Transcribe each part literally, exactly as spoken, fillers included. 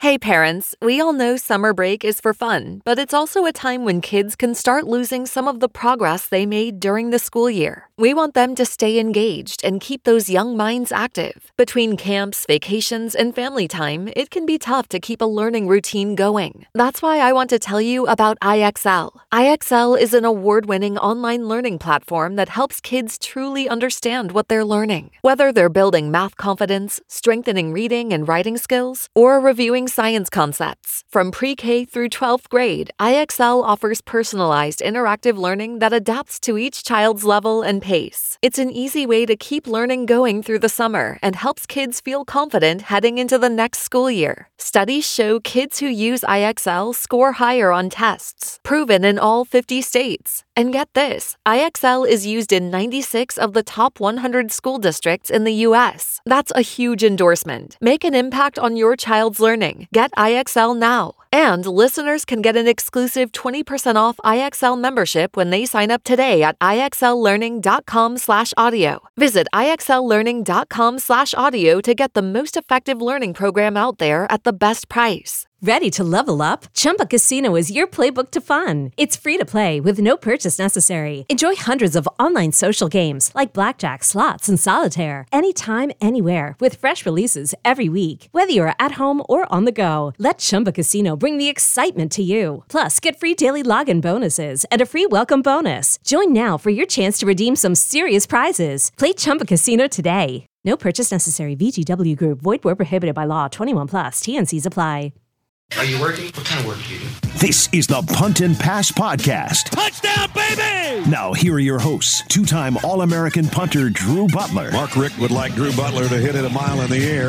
Hey parents, we all know summer break is for fun, but it's also a time when kids can start losing some of the progress they made during the school year. We want them to stay engaged and keep those young minds active. Between camps, vacations, and family time, it can be tough to keep a learning routine going. That's why I want to tell you about I X L. I X L is an award-winning online learning platform that helps kids truly understand what they're learning. Whether they're building math confidence, strengthening reading and writing skills, or reviewing science concepts. From pre-K through twelfth grade, I X L offers personalized interactive learning that adapts to each child's level and pace. It's an easy way to keep learning going through the summer and helps kids feel confident heading into the next school year. Studies show kids who use I X L score higher on tests, proven in all fifty states. And get this, I X L is used in ninety-six of the top one hundred school districts in the U S. That's a huge endorsement. Make an impact on your child's learning. Get I X L now. And listeners can get an exclusive twenty percent off I X L membership when they sign up today at IXLlearning.com slash audio. Visit IXLlearning.com slash audio to get the most effective learning program out there at the best price. Ready to level up? Chumba Casino is your playbook to fun. It's free to play with no purchase necessary. Enjoy hundreds of online social games like blackjack, slots, and solitaire anytime, anywhere with fresh releases every week. Whether you're at home or on the go, let Chumba Casino bring the excitement to you. Plus, get free daily login bonuses and a free welcome bonus. Join now for your chance to redeem some serious prizes. Play Chumba Casino today. No purchase necessary. V G W Group. Void where prohibited by law. twenty-one plus. T N Cs apply. Are you working? What kind of work do you do? This is the Punt and Pass Podcast. Touchdown, baby! Now, here are your hosts, two-time All-American punter Drew Butler. Mark Richt would like Drew Butler to hit it a mile in the air.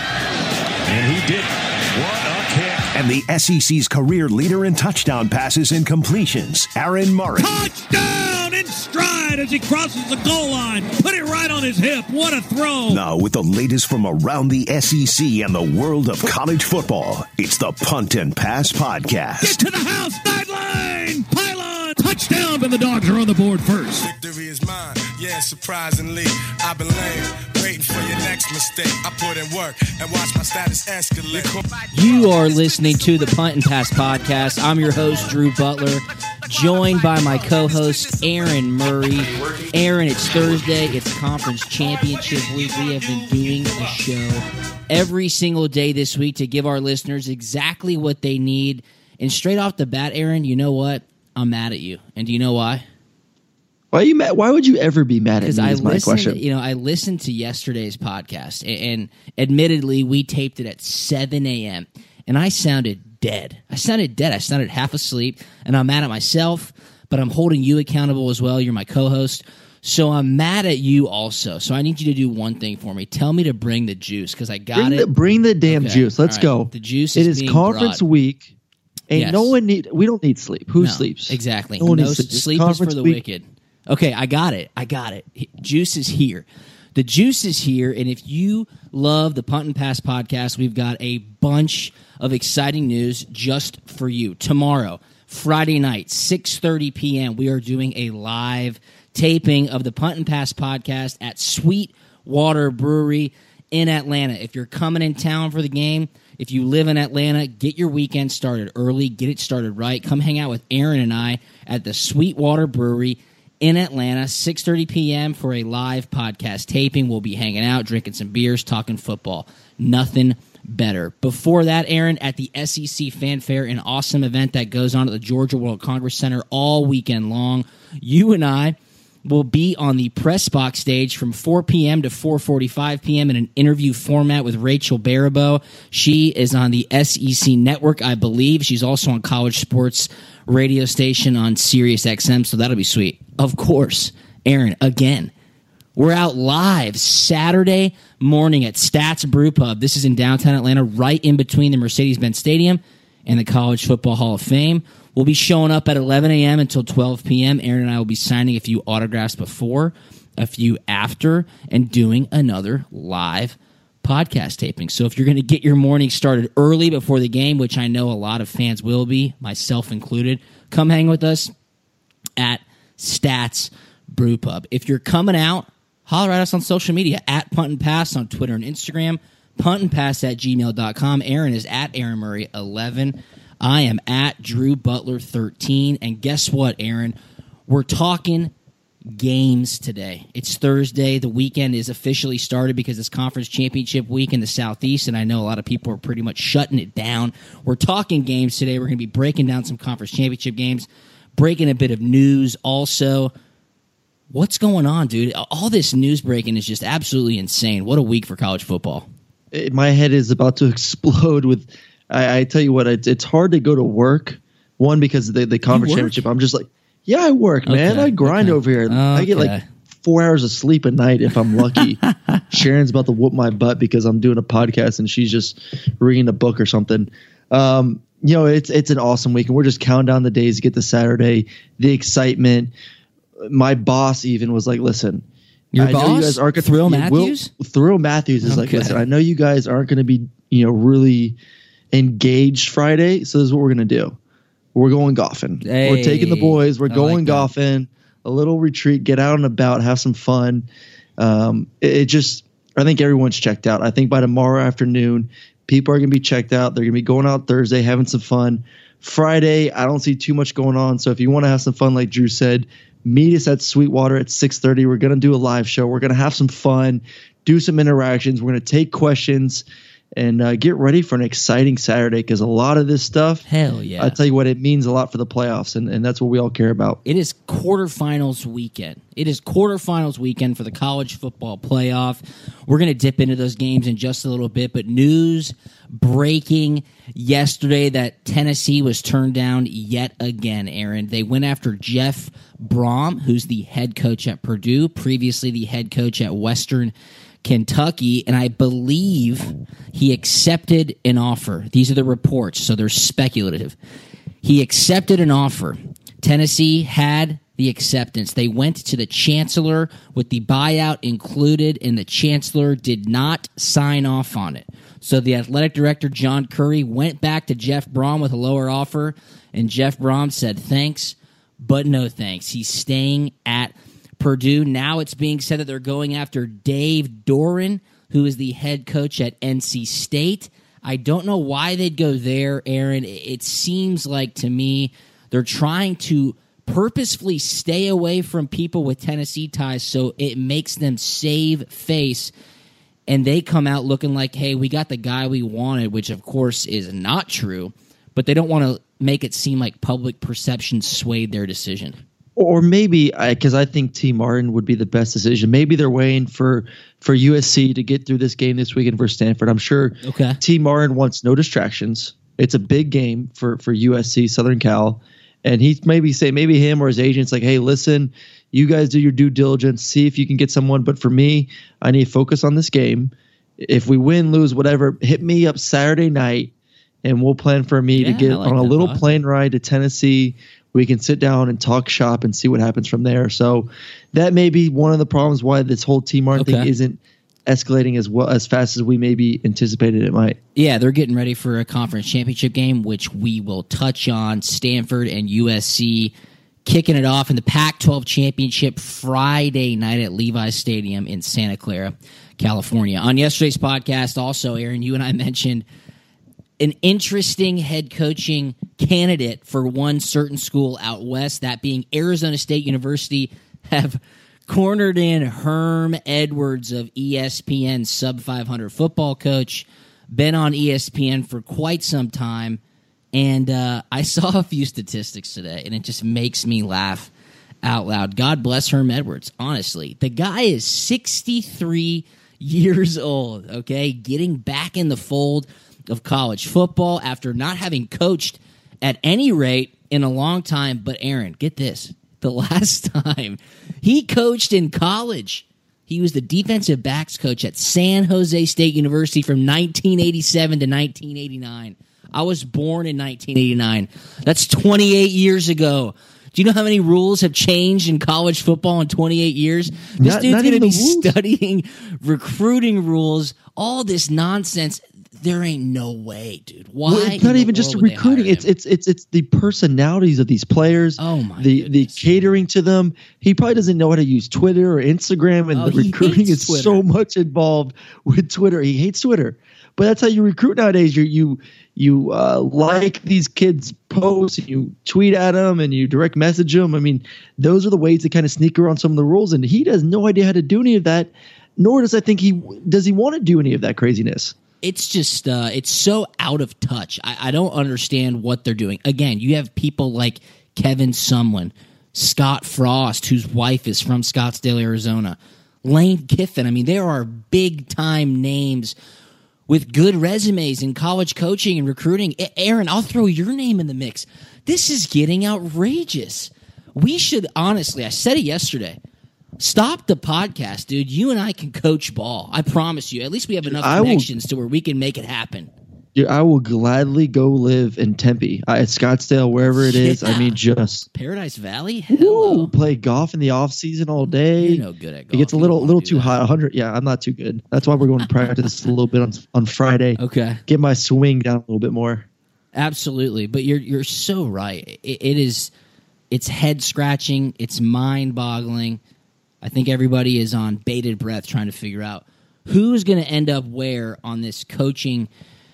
And he did. What a kick. And the S E C's career leader in touchdown passes and completions, Aaron Murray. Touchdown in stride as he crosses the goal line. Put it right on his hip. What a throw. Now, with the latest from around the S E C and the world of college football, it's the Punt and Pass Podcast. Get to the house, sideline, pylon, touchdown, and the Dogs are on the board first. Victory is mine, yeah, surprisingly. I've been lame, waiting for your next mistake. I put in work and watch my status escalate. You are listening to the Punt and Pass Podcast. I'm your host, Drew Butler, joined by my co-host, Aaron Murray. Aaron, it's Thursday. It's Conference Championship Week. We have been doing the show every single day this week to give our listeners exactly what they need. And straight off the bat, Aaron, you know what? I'm mad at you. And do you know why? Why are you mad? Why would you ever be mad at me? I is my listened, question. You know, I listened to yesterday's podcast, and, and admittedly, we taped it at seven a.m., and I sounded dead. I sounded dead. I sounded half asleep, and I'm mad at myself, but I'm holding you accountable as well. You're my co-host. So I'm mad at you also. So I need you to do one thing for me. Tell me to bring the juice, because I got bring it. The, bring the damn okay. juice. Let's right. go. The juice is It is being conference brought. week. And yes. no one need. We don't need sleep. Who no, sleeps? Exactly. No, one no needs sleep. sleep is for the week. wicked. Okay, I got it. I got it. Juice is here. The juice is here, and if you love the Punt and Pass Podcast, we've got a bunch of exciting news just for you. Tomorrow, Friday night, six thirty p.m., we are doing a live taping of the Punt and Pass Podcast at Sweetwater Brewery in Atlanta. If you're coming in town for the game, if you live in Atlanta, get your weekend started early, get it started right. Come hang out with Aaron and I at the Sweetwater Brewery in Atlanta, six thirty p.m. for a live podcast taping. We'll be hanging out, drinking some beers, talking football. Nothing better. Before that, Aaron, at the S E C Fanfare, an awesome event that goes on at the Georgia World Congress Center all weekend long, you and I will be on the press box stage from four p.m. to four forty-five p.m. in an interview format with Rachel Baribeau. She is on the S E C Network, I believe. She's also on College Sports radio station on Sirius X M, so that'll be sweet. Of course, Aaron, again, we're out live Saturday morning at Stats Brew Pub. This is in downtown Atlanta, right in between the Mercedes-Benz Stadium and the College Football Hall of Fame. We'll be showing up at eleven a.m. until twelve p.m. Aaron and I will be signing a few autographs before, a few after, and doing another live podcast taping. So if you're going to get your morning started early before the game, which I know a lot of fans will be, myself included, come hang with us at Stats Brew Pub. If you're coming out, holler at us on social media, at Punt and Pass on Twitter and Instagram, punt and pass at gmail dot com. Aaron is at Aaron Murray eleven. I am at Drew Butler thirteen. And guess what, Aaron? We're talking games today. It's Thursday. The weekend is officially started because it's conference championship week in the Southeast, and I know a lot of people are pretty much shutting it down. We're talking games today. We're going to be breaking down some conference championship games, breaking a bit of news also. What's going on, dude? All this news breaking is just absolutely insane. What a week for college football. It, my head is about to explode with I, I tell you what, it's, it's hard to go to work. One, because of the, the conference championship. I'm just like, yeah, I work, man. Okay, I grind okay. over here. Okay. I get like four hours of sleep a night if I'm lucky. Sharon's about to whoop my butt because I'm doing a podcast and she's just reading a book or something. Um, you know, it's it's an awesome week, and we're just counting down the days to get to Saturday. The excitement. My boss even was like, listen, your I boss, know you guys aren't gonna, Thrill Matthews? Will, Thrill Matthews is okay. like, listen, I know you guys aren't going to be, you know, really engaged Friday, so this is what we're going to do. We're going golfing. Hey, we're taking the boys. We're I going like golfing. A little retreat. Get out and about. Have some fun. Um, it, it just, I think everyone's checked out. I think by tomorrow afternoon, people are going to be checked out. They're going to be going out Thursday, having some fun. Friday, I don't see too much going on. So if you want to have some fun, like Drew said, meet us at Sweetwater at six thirty. We're going to do a live show. We're going to have some fun, do some interactions. We're going to take questions. And uh, get ready for an exciting Saturday, because a lot of this stuff, hell yeah, I tell you what, it means a lot for the playoffs, and, and that's what we all care about. It is quarterfinals weekend. It is quarterfinals weekend for the college football playoff. We're going to dip into those games in just a little bit, but news breaking yesterday that Tennessee was turned down yet again, Aaron. They went after Jeff Brom, who's the head coach at Purdue, previously the head coach at Western Kentucky, and I believe he accepted an offer. These are the reports, so they're speculative. He accepted an offer. Tennessee had the acceptance. They went to the chancellor with the buyout included, and the chancellor did not sign off on it. So the athletic director, John Curry, went back to Jeff Brom with a lower offer, and Jeff Brom said thanks, but no thanks. He's staying at Purdue. Now it's being said that they're going after Dave Doran, who is the head coach at N C State. I don't know why they'd go there, Aaron. It seems like to me they're trying to purposefully stay away from people with Tennessee ties so it makes them save face, and they come out looking like, hey, we got the guy we wanted, which of course is not true, but they don't want to make it seem like public perception swayed their decision. Or maybe, because I, I think T. Martin would be the best decision. Maybe they're waiting for, for U S C to get through this game this weekend for Stanford. I'm sure okay. T. Martin wants no distractions. It's a big game for, for U S C, Southern Cal. And he's maybe say, maybe him or his agent's like, hey, listen, you guys do your due diligence, see if you can get someone. But for me, I need to focus on this game. If we win, lose, whatever, hit me up Saturday night, and we'll plan for me yeah, to get like on a little thought. plane ride to Tennessee. We can sit down and talk shop and see what happens from there. So that may be one of the problems why this whole T. Martin okay. thing isn't escalating as well as fast as we maybe anticipated it might. Yeah, they're getting ready for a conference championship game, which we will touch on. Stanford and U S C kicking it off in the Pac twelve championship Friday night at Levi's Stadium in Santa Clara, California. On yesterday's podcast, also, Aaron, you and I mentioned an interesting head coaching candidate for one certain school out west, that being Arizona State University, have cornered in Herm Edwards of E S P N, sub five hundred football coach, been on E S P N for quite some time, and uh, I saw a few statistics today, and it just makes me laugh out loud. God bless Herm Edwards, honestly. The guy is sixty-three years old, okay, getting back in the fold of college football after not having coached at any rate in a long time. But Aaron, get this. The last time he coached in college, he was the defensive backs coach at San Jose State University from nineteen eighty-seven to nineteen eighty-nine. I was born in nineteen eighty-nine. That's twenty-eight years ago. Do you know how many rules have changed in college football in twenty-eight years? This Not, dude's not going to be rules. studying recruiting rules, all this nonsense. there ain't no way, dude. Why? Well, it's not even just recruiting. It's it's it's it's the personalities of these players. Oh my the goodness. the catering to them. He probably doesn't know how to use Twitter or Instagram, and Oh, the he recruiting hates is Twitter. so much involved with Twitter. He hates Twitter, but that's how you recruit nowadays. You you you uh, like these kids' posts, and you tweet at them, and you direct message them. I mean, those are the ways to kind of sneak around some of the rules, and he has no idea how to do any of that. Nor does I think he does he want to do any of that craziness. It's just uh, it's so out of touch. I, I don't understand what they're doing. Again, you have people like Kevin Sumlin, Scott Frost, whose wife is from Scottsdale, Arizona, Lane Kiffin. I mean, there are big time names with good resumes in college coaching and recruiting. Aaron, I'll throw your name in the mix. This is getting outrageous. We should honestly, I said it yesterday. Stop the podcast, dude. You and I can coach ball. I promise you. At least we have enough I will- connections to where we can make it happen. Dude, I will gladly go live in Tempe, uh, at Scottsdale, wherever it is. Yeah. I mean, just Paradise Valley? woo, Hello. play golf in the off season all day. You're no good at golf. It gets a You little don't little wanna do too that. hot. one hundred. Yeah, I'm not too good. That's why we're going to practice a little bit on on Friday. Okay. Get my swing down a little bit more. Absolutely. But you're you're so right. It, it is it's head scratching, it's mind boggling. I think everybody is on bated breath trying to figure out who's going to end up where on this coaching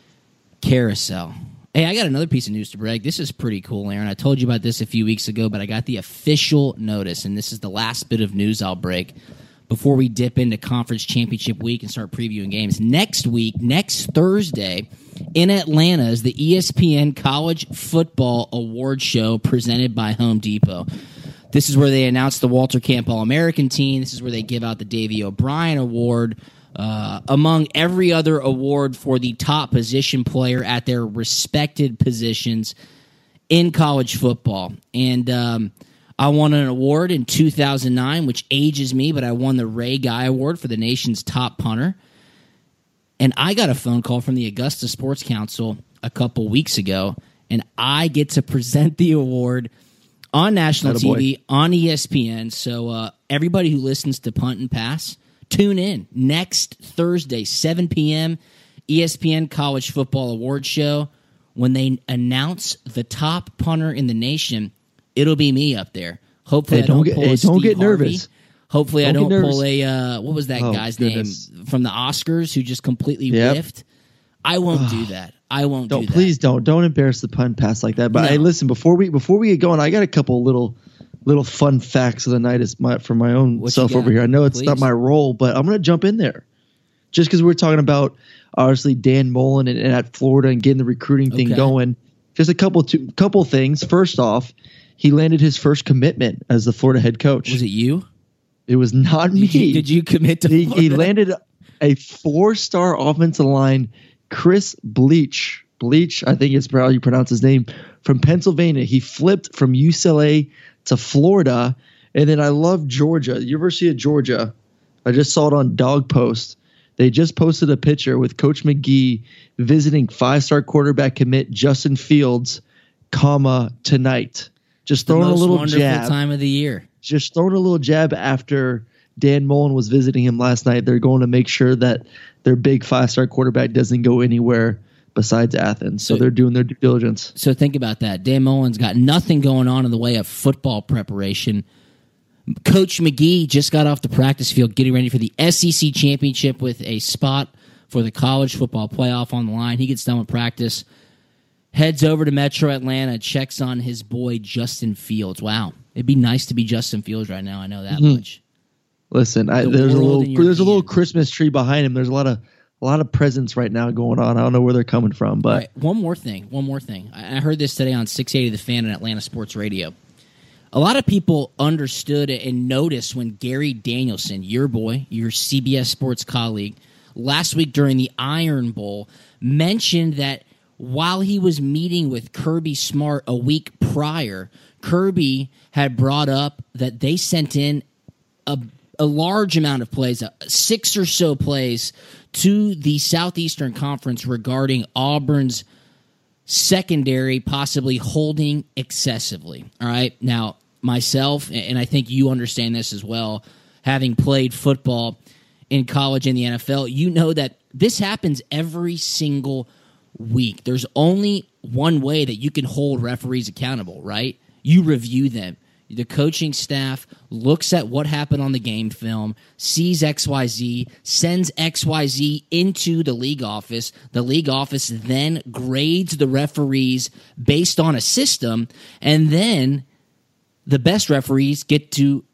carousel. Hey, I got another piece of news to brag. This is pretty cool, Aaron. I told you about this a few weeks ago, but I got the official notice, and this is the last bit of news I'll break before we dip into conference championship week and start previewing games. Next week, next Thursday, in Atlanta is the E S P N College Football Award Show presented by Home Depot. This is where they announce the Walter Camp All-American team. This is where they give out the Davey O'Brien Award, uh, among every other award for the top position player at their respected positions in college football. And um, I won an award in two thousand nine, which ages me, but I won the Ray Guy Award for the nation's top punter. And I got a phone call from the Augusta Sports Council a couple weeks ago, and I get to present the award on national T V, on E S P N. So uh, everybody who listens to Punt and Pass, tune in next Thursday, seven p.m., E S P N College Football Award Show. When they announce the top punter in the nation, it'll be me up there. Hopefully Hey, I don't, don't get- pull hey, a don't Steve get Harvey. nervous. Hopefully I Don't don't get pull nervous. a, uh, what was that Oh, guy's goodness. name from the Oscars who just completely Yep. whiffed? I won't do that. I won't Don't do that. please don't don't embarrass the punt pass like that. But No. hey, listen, before we before we get going, I got a couple little little fun facts of the night as my for my own What you self got? over here. I know it's not Please. my role, but I'm gonna jump in there. Just because we're talking about obviously Dan Mullen and, and at Florida and getting the recruiting thing Okay. going. Just a couple two, couple things. First off, he landed his first commitment as the Florida head coach. Was it you? It was not me. Did you, did you commit to he, he Florida? landed a four-star offensive line, Chris Bleach. Bleach, I think it's how you pronounce his name, from Pennsylvania. He flipped from U C L A to Florida. And then I love Georgia, University of Georgia. I just saw it on Dog Post. They just posted a picture with Coach McGee visiting five-star quarterback commit Justin Fields, comma, tonight. Just The throwing a most little wonderful jab. time of the year. Just throwing a little jab after Dan Mullen was visiting him last night. They're going to make sure that their big five-star quarterback doesn't go anywhere besides Athens. So So- they're doing their due diligence. So think about that. Dan Mullen's got nothing going on in the way of football preparation. Coach McGee just got off the practice field getting ready for the S E C championship with a spot for the college football playoff on the line. He gets done with practice, heads over to Metro Atlanta, checks on his boy Justin Fields. Wow. It'd be nice to be Justin Fields right now. I know that Mhm. much. Listen, I, The there's a world little in your there's a little hand. Christmas tree behind him. There's a lot of a lot of presents right now going on. I don't know where they're coming from, but All right, one more thing. One more thing. I I heard this today on six eighty The Fan and Atlanta Sports Radio. A lot of people understood and noticed when Gary Danielson, your boy, your C B S Sports colleague, last week during the Iron Bowl, mentioned that while he was meeting with Kirby Smart a week prior, Kirby had brought up that they sent in a, a large amount of plays, uh, six or so plays, to the Southeastern Conference regarding Auburn's secondary possibly holding excessively. All right. Now, myself, and I think you understand this as well, having played football in college and the N F L, you know that this happens every single week. There's only one way that you can hold referees accountable, right? You review them. The coaching staff looks at what happened on the game film, sees X Y Z, sends X Y Z into the league office. The league office then grades the referees based on a system, and then the best referees get to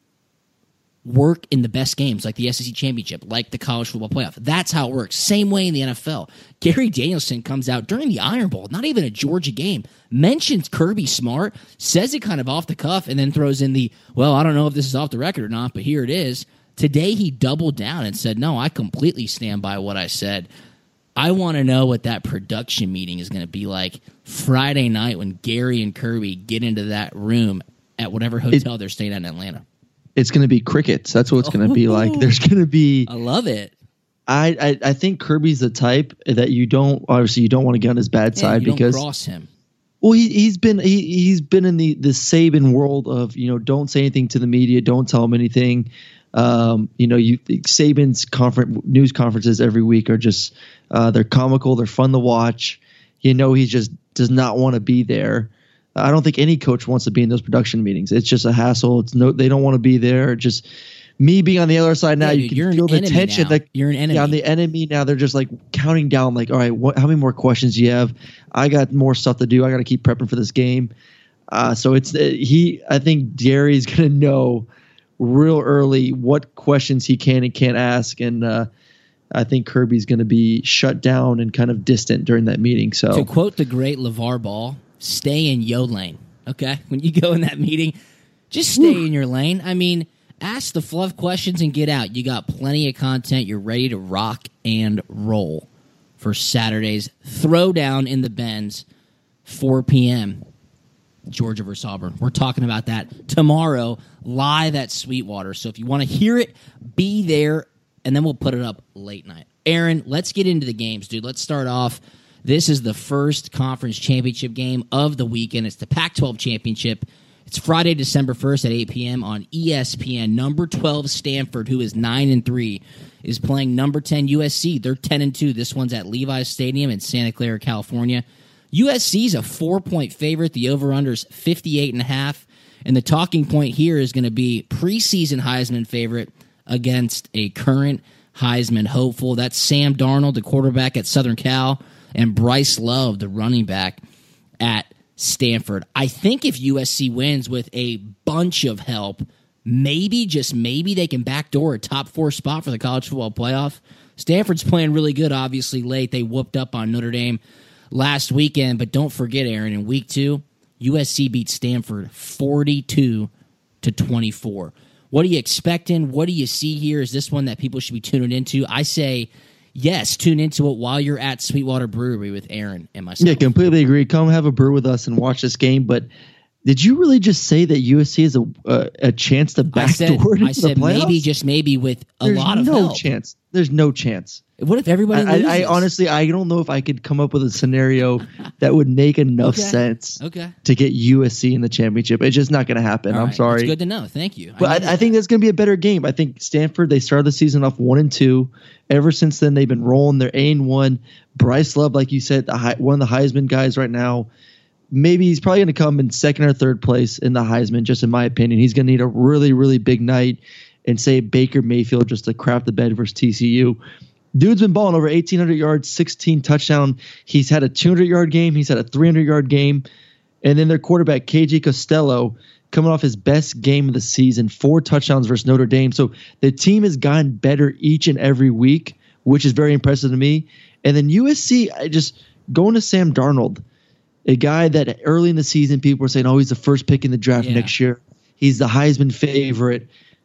work in the best games, like the S E C Championship, like the College Football Playoff. That's how it works. Same way in the N F L. Gary Danielson comes out during the Iron Bowl, not even a Georgia game, mentions Kirby Smart, says it kind of off the cuff, and then throws in the, well, I don't know if this is off the record or not, but here it is. Today he doubled down and said, no, I completely stand by what I said. I want to know what that production meeting is going to be like Friday night when Gary and Kirby get into that room at whatever hotel it, they're staying at in Atlanta. It's going to be crickets. That's what it's going to be like. There's going to be. I love it. I, I I think Kirby's the type that you don't obviously you don't want to get on his bad yeah, side you because don't cross him. Well, he he's been he he's been in the the Saban world of you know don't say anything to the media, don't tell him anything. Um, you know, you Saban's conference news conferences every week are just uh, they're comical, they're fun to watch. You know, he just does not want to be there. I don't think any coach wants to be in those production meetings. It's just a hassle. It's no, they don't want to be there. Just me being on the other side now, yeah, you can feel the tension. Now. Like you're an enemy. Yeah, on the enemy now. They're just like counting down. Like, all right, what? How many more questions do you have? I got more stuff to do. I got to keep prepping for this game. Uh, so it's uh, he. I think Gary's gonna know real early what questions he can and can't ask, and uh, I think Kirby's gonna be shut down and kind of distant during that meeting. So to quote the great LeVar Ball, stay in yo lane, okay? When you go in that meeting, just stay Woo. in your lane. I mean, ask the fluff questions and get out. You got plenty of content. You're ready to rock and roll for Saturday's Throwdown in the Benz, four p.m., Georgia versus Auburn. We're talking about that tomorrow live at Sweetwater. So if you want to hear it, be there, and then we'll put it up late night. Aaron, let's get into the games, dude. Let's start off. This is the first conference championship game of the weekend. It's the Pac twelve championship. It's Friday, December first at eight p.m. on E S P N. Number twelve Stanford, who is nine and three, is playing number ten U S C. They're ten and two. This one's at Levi's Stadium in Santa Clara, California. U S C's a four-point favorite. The over-under is fifty-eight and a half. And the talking point here is going to be preseason Heisman favorite against a current Heisman hopeful. That's Sam Darnold, the quarterback at Southern Cal, and Bryce Love, the running back at Stanford. I think if U S C wins with a bunch of help, maybe, just maybe, they can backdoor a top four spot for the college football playoff. Stanford's playing really good, obviously, late. They whooped up on Notre Dame last weekend, but don't forget, Aaron, in week two, U S C beat Stanford forty-two to twenty-four. What are you expecting? What do you see here? Is this one that people should be tuning into? I say yes, tune into it while you're at Sweetwater Brewery with Aaron and myself. Yeah, completely agree. Come have a brew with us and watch this game. But did you really just say that U S C has a uh, a chance to backdoor into I said the playoffs? Maybe, just maybe, with a There's lot of no help. chance. There's no chance. What if everybody I, loses? I, I honestly, I don't know if I could come up with a scenario that would make enough okay. sense okay. to get U S C in the championship. It's just not going to happen. All I'm right. sorry. It's good to know. Thank you. But I, I, I think that's going to be a better game. I think Stanford, they started the season off one and two. Ever since then, they've been rolling. They're A and one. Bryce Love, like you said, the high, one of the Heisman guys right now. Maybe he's probably going to come in second or third place in the Heisman, just in my opinion. He's going to need a really, really big night and say Baker Mayfield just to crap the bed versus T C U. Dude's been balling over eighteen hundred yards, sixteen touchdown. He's had a two hundred yard game. He's had a three hundred yard game. And then their quarterback, K J Costello, coming off his best game of the season, four touchdowns versus Notre Dame. So the team has gotten better each and every week, which is very impressive to me. And then U S C, I just going to Sam Darnold, a guy that early in the season people were saying, oh, he's the first pick in the draft yeah. next year. He's the Heisman favorite.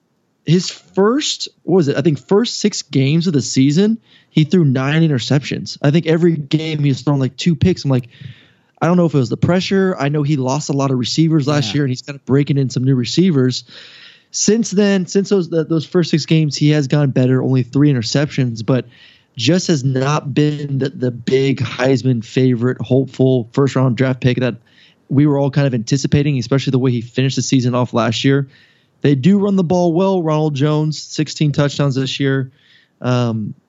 His first, what was it? I think first six games of the season, he threw nine interceptions. I think every game he was throwing like two picks. I'm like, I don't know if it was the pressure. I know he lost a lot of receivers last yeah. year, and he's kind of breaking in some new receivers. Since then, since those those first six games, he has gone better. Only three interceptions, but just has not been the, the big Heisman favorite, hopeful first round draft pick that we were all kind of anticipating, especially the way he finished the season off last year. They do run the ball well. Ronald Jones, sixteen touchdowns this year. Um,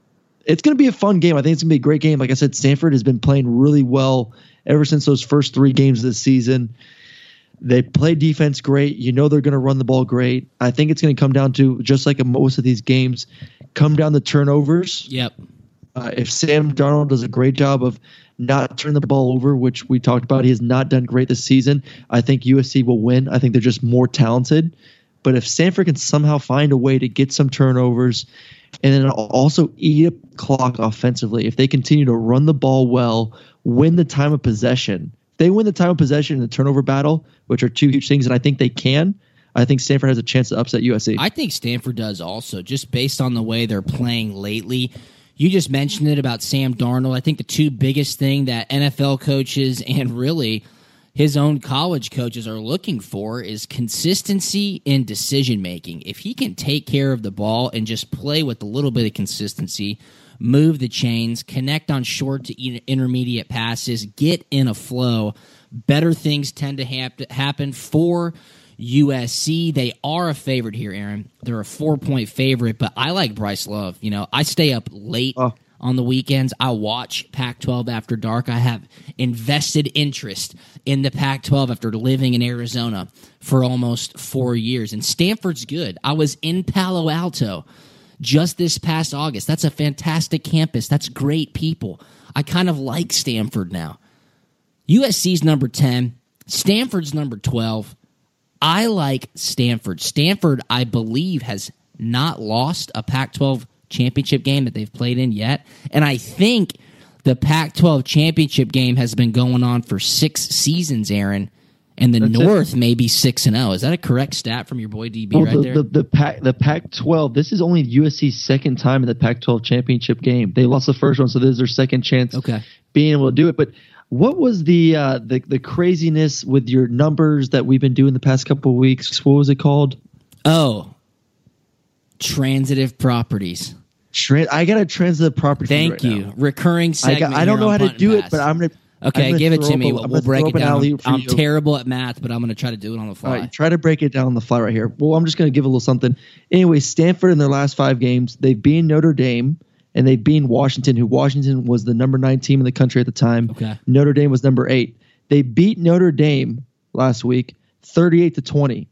it's going to be a fun game. I think it's going to be a great game. Like I said, Stanford has been playing really well ever since those first three games of this season. They play defense great. You know they're going to run the ball great. I think it's going to come down to, just like most of these games, come down to turnovers. Yep. Uh, if Sam Darnold does a great job of not turning the ball over, which we talked about, he has not done great this season, I think U S C will win. I think they're just more talented. But if Stanford can somehow find a way to get some turnovers and then also eat up clock offensively, if they continue to run the ball well, win the time of possession, if they win the time of possession in the turnover battle, which are two huge things, and I think they can, I think Stanford has a chance to upset U S C. I think Stanford does also, just based on the way they're playing lately. You just mentioned it about Sam Darnold. I think the two biggest thing that N F L coaches and really his own college coaches are looking for is consistency in decision-making. If he can take care of the ball and just play with a little bit of consistency, move the chains, connect on short to intermediate passes, get in a flow, better things tend to hap- happen for U S C. They are a favorite here, Aaron. They're a four-point favorite, but I like Bryce Love. You know, I stay up late oh. on the weekends. I watch Pac twelve After Dark. I have invested interest in the Pac twelve after living in Arizona for almost four years. And Stanford's good. I was in Palo Alto just this past August. That's a fantastic campus. That's great people. I kind of like Stanford now. U S C's number ten. Stanford's number twelve. I like Stanford. Stanford, I believe, has not lost a Pac twelve championship game that they've played in yet. And I think the Pac twelve championship game has been going on for six seasons, Aaron. And the That's North it. may be six and zero. Is that a correct stat from your boy D B well, right the, there? The, the, Pac, the Pac twelve, this is only U S C's second time in the Pac twelve championship game. They lost the first one, so this is their second chance okay. being able to do it. But what was the, uh, the the craziness with your numbers that we've been doing the past couple of weeks? What was it called? Oh, transitive properties. Trans- I got a transitive property. Thank right you. Now. Recurring segment. I, got, I don't know how to do pass. it, but I'm gonna. Okay, gonna give it to me. A, we'll, we'll break it down. I'm, I'm you. terrible at math, but I'm going to try to do it on the fly. All right, try to break it down on the fly right here. Well, I'm just going to give a little something. Anyway, Stanford in their last five games, they've beaten Notre Dame and they've beaten Washington, who Washington was the number nine team in the country at the time. Okay. Notre Dame was number eight. They beat Notre Dame last week, thirty-eight to twenty.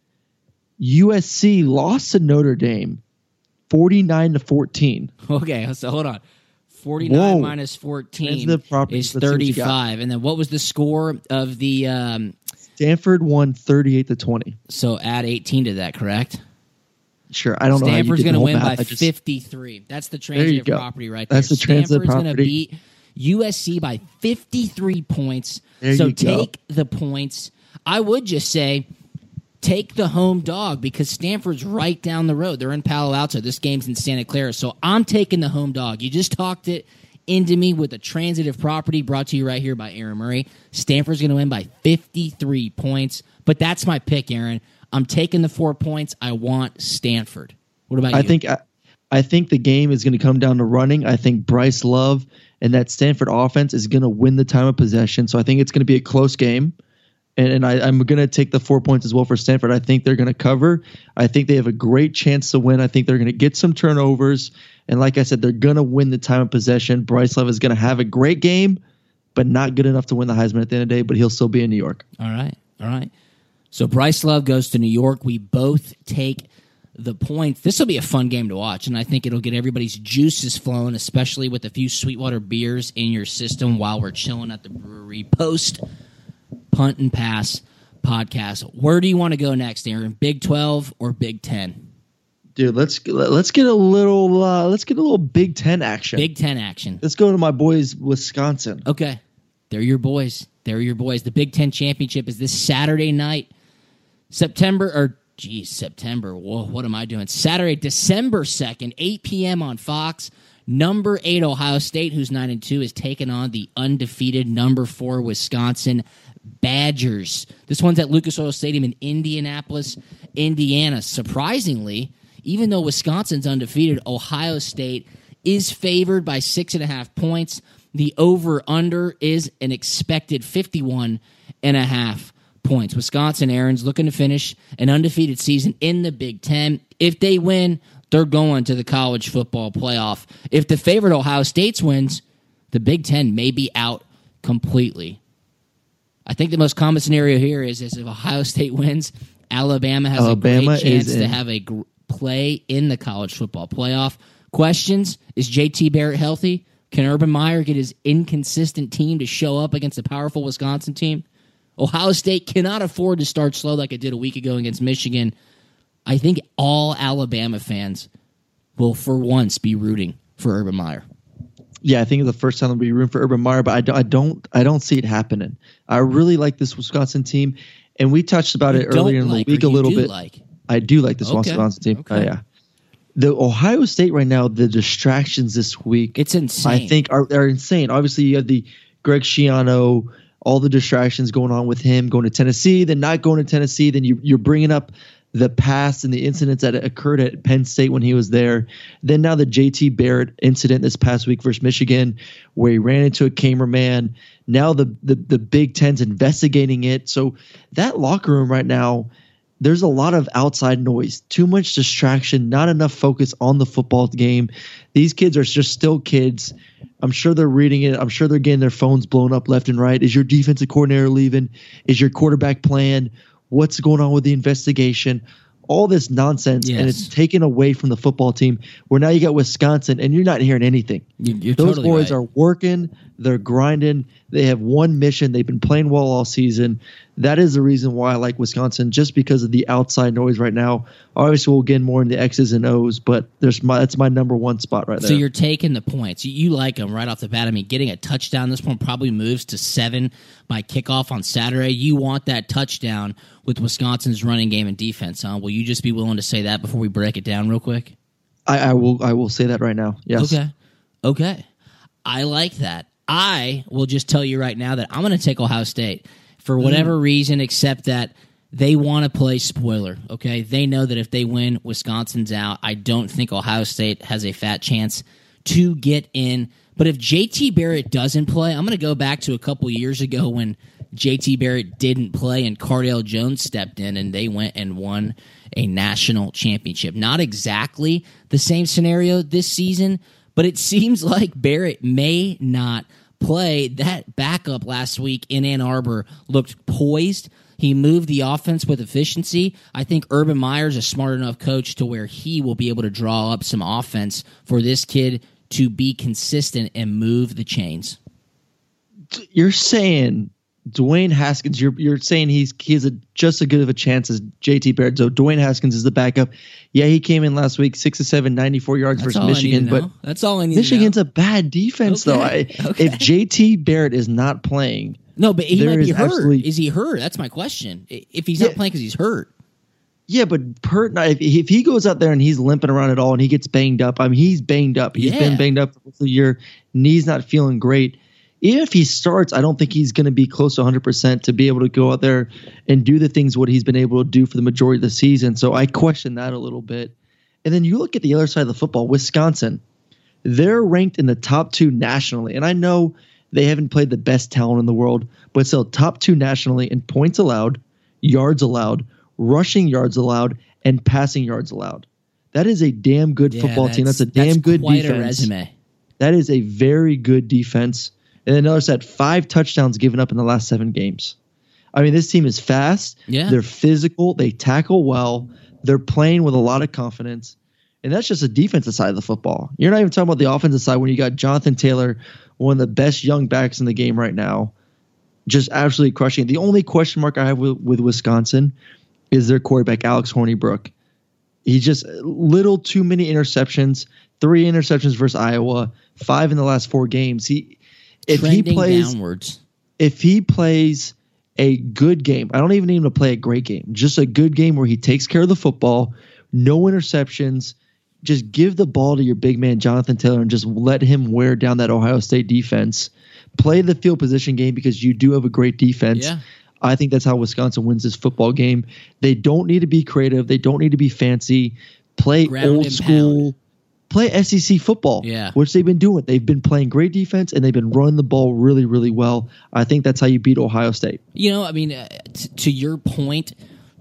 U S C lost to Notre Dame, forty-nine to fourteen. Okay, so hold on. forty-nine Whoa. minus fourteen is thirty-five. And then what was the score of the um, Stanford won thirty-eight to twenty. So add eighteen to that, correct? Sure. I don't Stanford's know. Stanford's going to win math. by just, fifty-three. That's the transitive property right there. That's the transitive Stanford's property. going to beat U S C by fifty-three points. There so you take go. the points. I would just say take the home dog because Stanford's right down the road. They're in Palo Alto. This game's in Santa Clara. So I'm taking the home dog. You just talked it into me with a transitive property brought to you right here by Aaron Murray. Stanford's going to win by fifty-three points. But that's my pick, Aaron. I'm taking the four points. I want Stanford. What about I you? think I, I think the game is going to come down to running. I think Bryce Love and that Stanford offense is going to win the time of possession. So I think it's going to be a close game. And, and I, I'm going to take the four points as well for Stanford. I think they're going to cover. I think they have a great chance to win. I think they're going to get some turnovers. And like I said, they're going to win the time of possession. Bryce Love is going to have a great game, but not good enough to win the Heisman at the end of the day, but he'll still be in New York. All right. All right. So Bryce Love goes to New York. We both take the points. This will be a fun game to watch, and I think it'll get everybody's juices flowing, especially with a few Sweetwater beers in your system while we're chilling at the brewery post Punt and Pass podcast. Where do you want to go next, Aaron? Big twelve or Big Ten? Dude, let's let's get a little uh, let's get a little Big Ten action. Big Ten action. Let's go to my boys, Wisconsin. Okay, they're your boys. They're your boys. The Big Ten championship is this Saturday night, September or geez, September. Whoa, what am I doing? Saturday, December second, eight p.m. on Fox. Number eight Ohio State, who's nine and two, is taking on the undefeated number four Wisconsin Badgers. This one's at Lucas Oil Stadium in Indianapolis, Indiana. Surprisingly, even though Wisconsin's undefeated, Ohio State is favored by six and a half points. The over-under is an expected fifty-one and a half points. Wisconsin, Aaron's looking to finish an undefeated season in the Big Ten. If they win, They're going to the college football playoff. If the favorite Ohio State wins, the Big Ten may be out completely. I think the most common scenario here is, is if Ohio State wins, Alabama has Alabama a great chance in. to have a gr- play in the college football playoff. Questions: is J T Barrett healthy? Can Urban Meyer get his inconsistent team to show up against a powerful Wisconsin team? Ohio State cannot afford to start slow like it did a week ago against Michigan. I think all Alabama fans will, for once, be rooting for Urban Meyer. Yeah, I think it's the first time they'll be rooting for Urban Meyer, but I don't, I don't, I don't see it happening. I really like this Wisconsin team, and we touched about you it earlier in the like, week a little bit. Like. I do like this okay. Wisconsin team. Okay. Uh, yeah. The Ohio State right now, the distractions this week, it's insane. I think are, are insane. Obviously, you have the Greg Schiano, all the distractions going on with him going to Tennessee, then not going to Tennessee. Then you, you're bringing up the past and the incidents that occurred at Penn State when he was there. Then now the J T Barrett incident this past week versus Michigan, where he ran into a cameraman. Now the the, the Big Ten's investigating it. So that locker room right now, there's a lot of outside noise, too much distraction, not enough focus on the football game. These kids are just still kids. I'm sure they're reading it. I'm sure they're getting their phones blown up left and right. Is your defensive coordinator leaving? Is your quarterback playing? What's going on with the investigation? All this nonsense, yes. and it's taken away from the football team, where now you got Wisconsin, and you're not hearing anything. You're Those totally boys right. are working. They're grinding. They have one mission. They've been playing well all season. That is the reason why I like Wisconsin, just because of the outside noise right now. Obviously, we'll get more into the X's and O's, but there's my that's my number one spot right there. So you're taking the points. You, you like them right off the bat. I mean, getting a touchdown this one probably moves to seven by kickoff on Saturday. You want that touchdown with Wisconsin's running game and defense, huh? Will you just be willing to say that before we break it down real quick? I, I will I will say that right now. Yes. Okay. Okay. I like that. I will just tell you right now that I'm going to take Ohio State for whatever mm. reason, except that they want to play spoiler, okay? They know that if they win, Wisconsin's out. I don't think Ohio State has a fat chance to get in. But if J T Barrett doesn't play, I'm going to go back to a couple years ago when J T Barrett didn't play and Cardale Jones stepped in and they went and won a national championship. Not exactly the same scenario this season, but it seems like Barrett may not play. That backup last week in Ann Arbor looked poised. He moved the offense with efficiency. I think Urban Meyer's a smart enough coach to where he will be able to draw up some offense for this kid to be consistent and move the chains. You're saying Dwayne Haskins, you're you're saying he's he has a, just as good of a chance as J T Barrett. So Dwayne Haskins is the backup. Yeah, he came in last week, six to seven, ninety-four yards That's versus Michigan. But that's all I need. Michigan's to know. a bad defense, okay. though. I, okay. If J T Barrett is not playing, no, but he might be is hurt. absolutely, is he hurt? That's my question. If he's yeah, not playing because he's hurt. Yeah, but Pert, if, if he goes out there and he's limping around at all and he gets banged up, I mean, he's banged up. He's yeah. been banged up for the year. Knee's not feeling great. Even if he starts, I don't think he's going to be close to one hundred percent to be able to go out there and do the things what he's been able to do for the majority of the season. So I question that a little bit. And then you look at the other side of the football, Wisconsin. They're ranked in the top two nationally. And I know they haven't played the best talent in the world, but still top two nationally in points allowed, yards allowed, rushing yards allowed, and passing yards allowed. That is a damn good yeah, football that's, team. That's a damn that's good quite defense. A resume. That is a very good defense. And then notice that five touchdowns given up in the last seven games. I mean, this team is fast. Yeah. They're physical. They tackle well. They're playing with a lot of confidence. And that's just the defensive side of the football. You're not even talking about the offensive side when you got Jonathan Taylor, one of the best young backs in the game right now, just absolutely crushing it. The only question mark I have with, with Wisconsin is their quarterback, Alex Hornibrook. He's just little too many interceptions, three interceptions versus Iowa, five in the last four games. He if Trending he plays downwards. If he plays a good game, I don't even need him to play a great game, just a good game where he takes care of the football, no interceptions, just give the ball to your big man, Jonathan Taylor, and just let him wear down that Ohio State defense. Play the field position game because you do have a great defense. Yeah. I think that's how Wisconsin wins this football game. They don't need to be creative. They don't need to be fancy. Play Ground old and school. pound. Play S E C football, yeah. which they've been doing. They've been playing great defense, and they've been running the ball really, really well. I think that's how you beat Ohio State. You know, I mean, uh, t- to your point,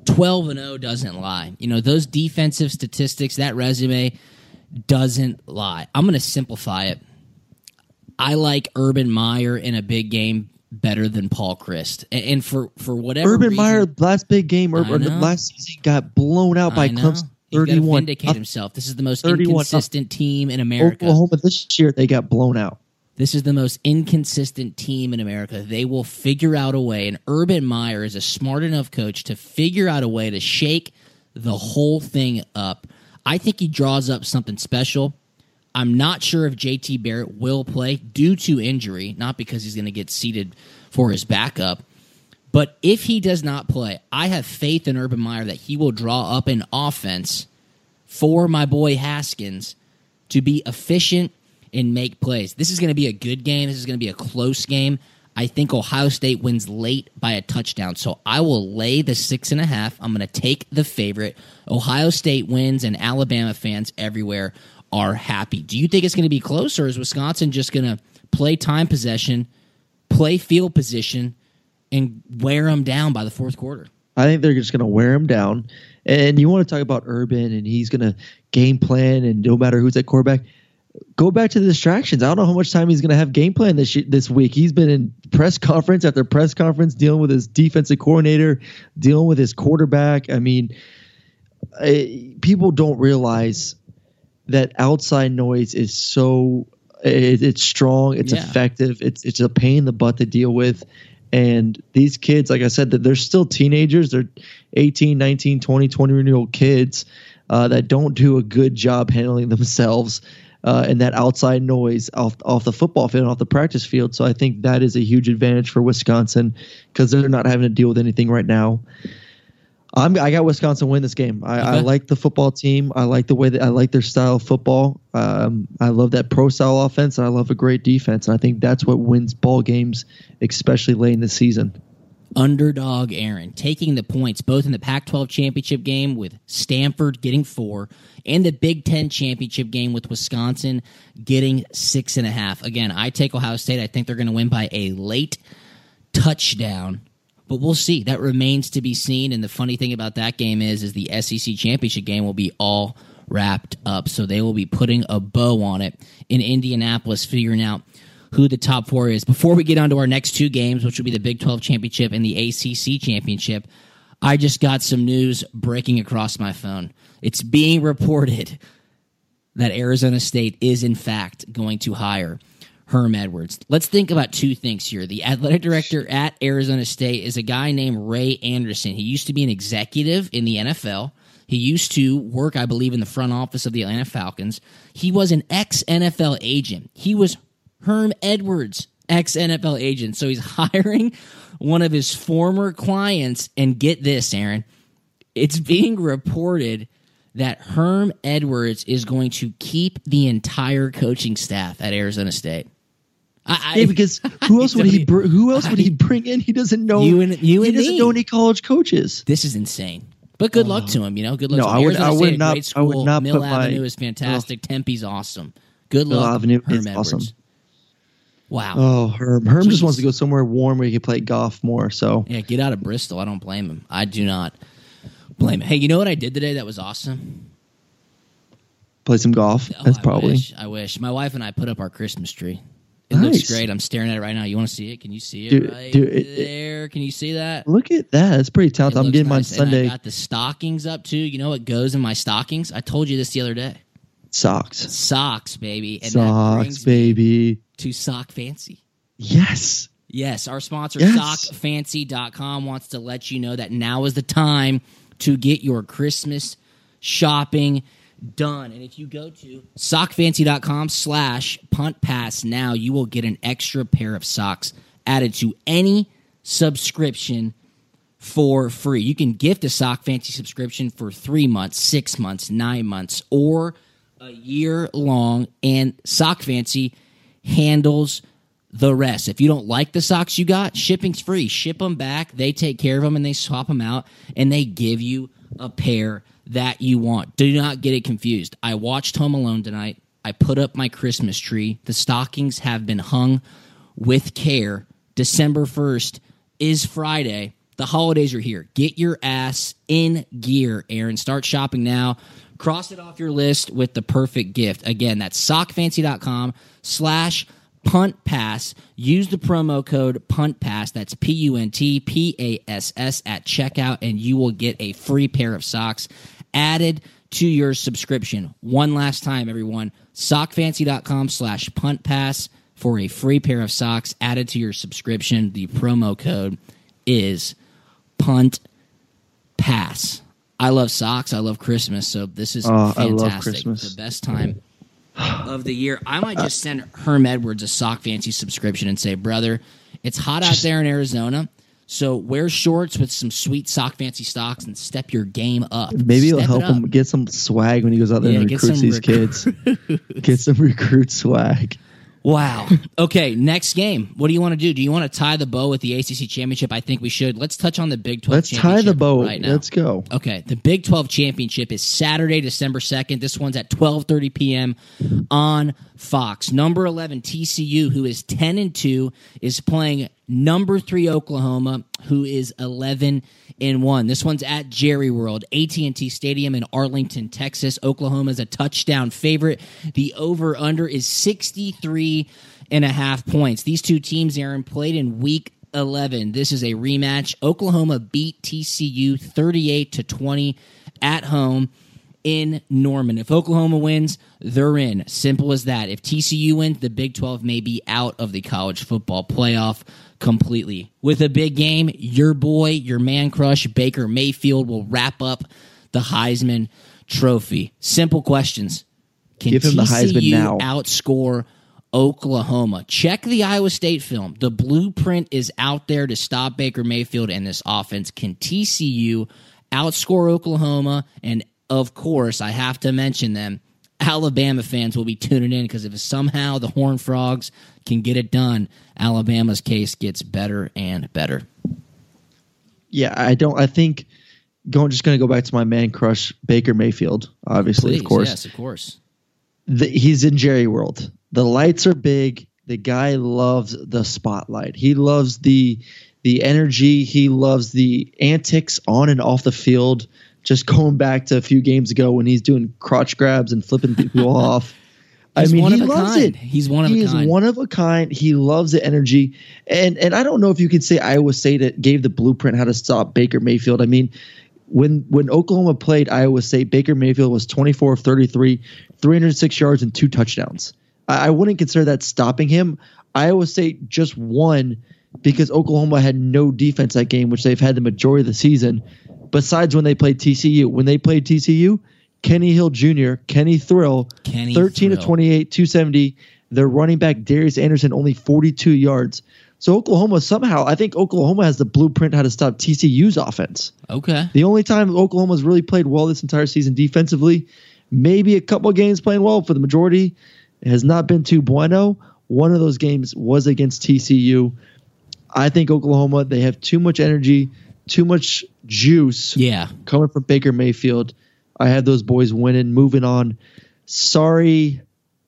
twelve and oh doesn't lie. You know, those defensive statistics, that resume doesn't lie. I'm going to simplify it. I like Urban Meyer in a big game better than Paul Chryst. And, and for, for whatever Urban reason, Meyer, last big game, Urban, last season got blown out by Clemson. He's got to vindicate himself. This is the most inconsistent team in America. Oklahoma this year, they got blown out. This is the most inconsistent team in America. They will figure out a way, and Urban Meyer is a smart enough coach to figure out a way to shake the whole thing up. I think he draws up something special. I'm not sure if J T Barrett will play due to injury, not because he's going to get seated for his backup. But if he does not play, I have faith in Urban Meyer that he will draw up an offense for my boy Haskins to be efficient and make plays. This is going to be a good game. This is going to be a close game. I think Ohio State wins late by a touchdown. So I will lay the six and a half. I'm going to take the favorite. Ohio State wins, and Alabama fans everywhere are happy. Do you think it's going to be close, or is Wisconsin just going to play time possession, play field position, and wear them down by the fourth quarter? I think they're just going to wear him down. And you want to talk about Urban, and he's going to game plan, and no matter who's at quarterback, go back to the distractions. I don't know how much time he's going to have game plan this this week. He's been in press conference after press conference dealing with his defensive coordinator, dealing with his quarterback. I mean, I, people don't realize that outside noise is so it, it's strong, it's yeah. effective, it's it's a pain in the butt to deal with. And these kids, like I said, that they're still teenagers. They're eighteen, nineteen, twenty, twenty-year-old kids uh, that don't do a good job handling themselves uh, and that outside noise off, off the football field and off the practice field. So I think that is a huge advantage for Wisconsin because they're not having to deal with anything right now. I'm, I got Wisconsin win this game. I, okay. I like the football team. I like the way that I like their style of football. Um, I love that pro style offense, and I love a great defense. And I think that's what wins ball games, especially late in the season. Underdog Aaron taking the points both in the Pac twelve championship game with Stanford getting four and the Big Ten championship game with Wisconsin getting six and a half. Again, I take Ohio State. I think they're going to win by a late touchdown. But we'll see. That remains to be seen. And the funny thing about that game is, is the S E C championship game will be all wrapped up. So they will be putting a bow on it in Indianapolis, figuring out who the top four is. Before we get on to our next two games, which will be the Big twelve championship and the A C C championship, I just got some news breaking across my phone. It's being reported that Arizona State is, in fact, going to hire Herm Edwards. Let's think about two things here. The athletic director at Arizona State is a guy named Ray Anderson. He used to be an executive in the N F L. He used to work, I believe, in the front office of the Atlanta Falcons. He was an ex-N F L agent. He was Herm Edwards' ex-N F L agent. So he's hiring one of his former clients, and get this, Aaron. It's being reported that Herm Edwards is going to keep the entire coaching staff at Arizona State. I, I, yeah, because who else would he? Br- who else would he bring in? He doesn't know. You and you he and doesn't me. know any college coaches. This is insane. But good uh, luck to him. You know, good luck. No, to him. I would. Arizona I would State, not. Great school. I would not Mill put Avenue my, is fantastic. Uh, Tempe's awesome. Good Mill luck, Avenue Herm is Edwards. awesome. Wow. Oh, Herm. Herm Jeez. just wants to go somewhere warm where he can play golf more. So yeah, get out of Bristol. I don't blame him. I do not blame him. Hey, you know what I did today that was awesome? Play some golf. Oh, That's I probably. Wish, I wish. My wife and I put up our Christmas tree. It nice. looks great. I'm staring at it right now. You want to see it? Can you see it dude, right dude, it, there? Can you see that? Look at that. That's pretty talented. I'm getting nice. mine Sunday. And I got the stockings up too. You know what goes in my stockings? I told you this the other day. Socks. Socks, baby. And Socks, baby. To Sock Fancy. Yes. Yes. Our sponsor, yes. sock fancy dot com, wants to let you know that now is the time to get your Christmas shopping done. And if you go to sock fancy dot com slash punt pass now, you will get an extra pair of socks added to any subscription for free. You can gift a Sock Fancy subscription for three months, six months, nine months, or a year long, and Sock Fancy handles the rest. If you don't like the socks you got, shipping's free. Ship them back. They take care of them, and they swap them out, and they give you a pair that you want. Do not get it confused. I watched Home Alone tonight. I put up my Christmas tree. The stockings have been hung with care. December first is Friday. The holidays are here. Get your ass in gear, Aaron. Start shopping now. Cross it off your list with the perfect gift. Again, that's sockfancy.com slash punt pass. Use the promo code punt pass. That's P U N T P A S S at checkout, and you will get a free pair of socks added to your subscription. One last time, everyone. sockfancy.com slash punt pass for a free pair of socks added to your subscription. The promo code is punt pass. I love socks. I love Christmas. So this is oh, fantastic. I love Christmas. The best time of the year. I might just send Herm Edwards a Sock Fancy subscription and say, brother, it's hot out there in Arizona, so wear shorts with some sweet Sock Fancy stocks and step your game up. Maybe Step it'll help it him get some swag when he goes out there Yeah, and get recruits some these recruit- kids. Get some recruit swag. Wow. Okay, next game. What do you want to do? Do you want to tie the bow with the A C C Championship? I think we should. Let's touch on the Big twelve Let's Championship tie the bow. right now. Let's go. Okay, the Big twelve Championship is Saturday, December second. This one's at twelve thirty p.m. on Fox. Number eleven, T C U, who is ten and two, is playing number three, Oklahoma, who is eleven and one. This one's at Jerry World, A T and T Stadium in Arlington, Texas. Oklahoma is a touchdown favorite. The over-under is sixty-three and a half points. These two teams, Aaron, played in week eleven. This is a rematch. Oklahoma beat T C U thirty-eight to twenty at home in Norman. If Oklahoma wins, they're in. Simple as that. If T C U wins, the Big twelve may be out of the college football playoff completely. With a big game, your boy, your man crush, Baker Mayfield, will wrap up the Heisman Trophy. Simple questions. Can Give him the Heisman T C U now. outscore Oklahoma? Check the Iowa State film. The blueprint is out there to stop Baker Mayfield and this offense. Can T C U outscore Oklahoma? And of course, I have to mention them. Alabama fans will be tuning in because if somehow the Horned Frogs can get it done, Alabama's case gets better and better. Yeah, I don't. I think going just going to go back to my man crush, Baker Mayfield. Obviously, Please, of course, yes, of course. The, he's in Jerry World. The lights are big. The guy loves the spotlight. He loves the the energy. He loves the antics on and off the field. Just going back to a few games ago when he's doing crotch grabs and flipping people off. He's I mean, one he of a loves kind. it. He's one of he a is kind. one of a kind. He loves the energy. And and I don't know if you could say Iowa State it gave the blueprint how to stop Baker Mayfield. I mean, when when Oklahoma played Iowa State, Baker Mayfield was twenty-four of thirty-three, three hundred six yards and two touchdowns. I, I wouldn't consider that stopping him. Iowa State just won because Oklahoma had no defense that game, which they've had the majority of the season. Besides when they played T C U. When they played T C U, Kenny Hill Junior, Kenny Thrill, Kenny thirteen Thrill. of twenty-eight, two seventy. Their running back, Darius Anderson, only forty-two yards. So Oklahoma somehow, I think Oklahoma has the blueprint how to stop T C U's offense. Okay. The only time Oklahoma's really played well this entire season defensively, maybe a couple of games playing well, for the majority, it has not been too bueno. One of those games was against T C U. I think Oklahoma, they have too much energy, too much juice Yeah. coming from Baker Mayfield. I had those boys winning, moving on. Sorry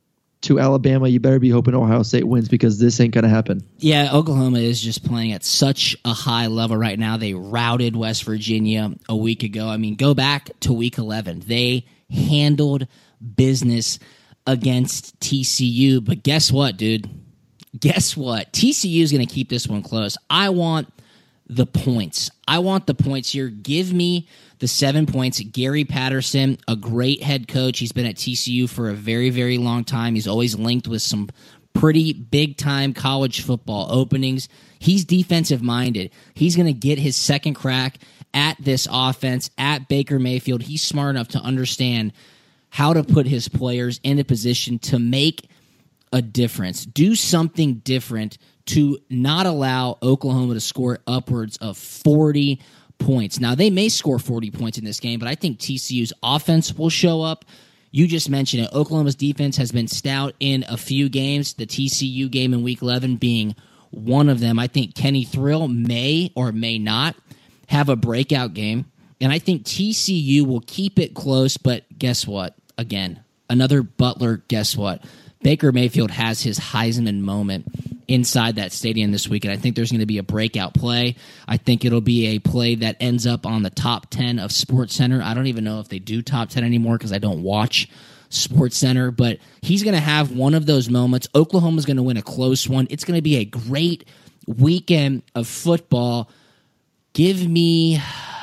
to Alabama. You better be hoping Ohio State wins because this ain't going to happen. Yeah, Oklahoma is just playing at such a high level right now. They routed West Virginia a week ago. I mean, go back to week eleven. They handled business against T C U. But guess what, dude? Guess what? T C U is going to keep this one close. I want the points. I want the points here. Give me the seven points. Gary Patterson, a great head coach. He's been at T C U for a very, very long time. He's always linked with some pretty big-time college football openings. He's defensive-minded. He's going to get his second crack at this offense, at Baker Mayfield. He's smart enough to understand how to put his players in a position to make a difference. Do something different to not allow Oklahoma to score upwards of forty points. Now, they may score forty points in this game, but I think T C U's offense will show up. You just mentioned it. Oklahoma's defense has been stout in a few games, the T C U game in week eleven being one of them. I think Kenny Thrill may or may not have a breakout game, and I think T C U will keep it close, but guess what? Again, another Butler, guess what? Baker Mayfield has his Heisman moment inside that stadium this weekend. I think there's going to be a breakout play. I think it'll be a play that ends up on the top ten of SportsCenter. I don't even know if they do top ten anymore because I don't watch SportsCenter, but he's going to have one of those moments. Oklahoma's going to win a close one. It's going to be a great weekend of football. Give me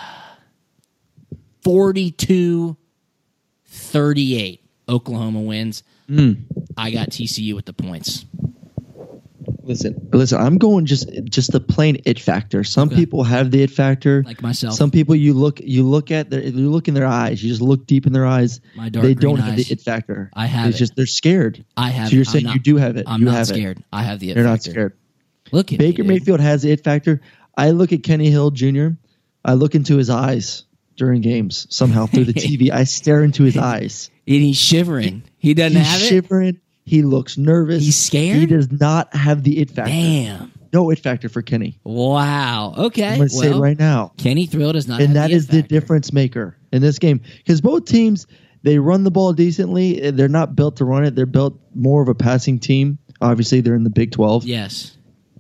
forty-two thirty-eight. Oklahoma wins. Mm. I got T C U with the points. Listen, listen. I'm going just just the plain it factor. Some okay. people have the it factor, like myself. Some people you look you look at their you look in their eyes. You just look deep in their eyes. My dark they green don't eyes. have the it factor. I have it's it. Just they're scared. I have. So you're it. saying not, you do have it. I'm you not have scared. It. I have the it They're factor. not scared. Look at Baker me, Mayfield has the it factor. I look at Kenny Hill Junior I look into his eyes during games somehow through the T V. I stare into his eyes. And he's shivering. He doesn't he's have it? He's shivering. He looks nervous. He's scared? He does not have the it factor. Damn. No it factor for Kenny. Wow. Okay. I'm going to well, say it right now. Kenny Thrill does not and have that the is the difference maker in this game. Because both teams, they run the ball decently. They're not built to run it. They're built more of a passing team. Obviously, they're in the Big twelve. Yes.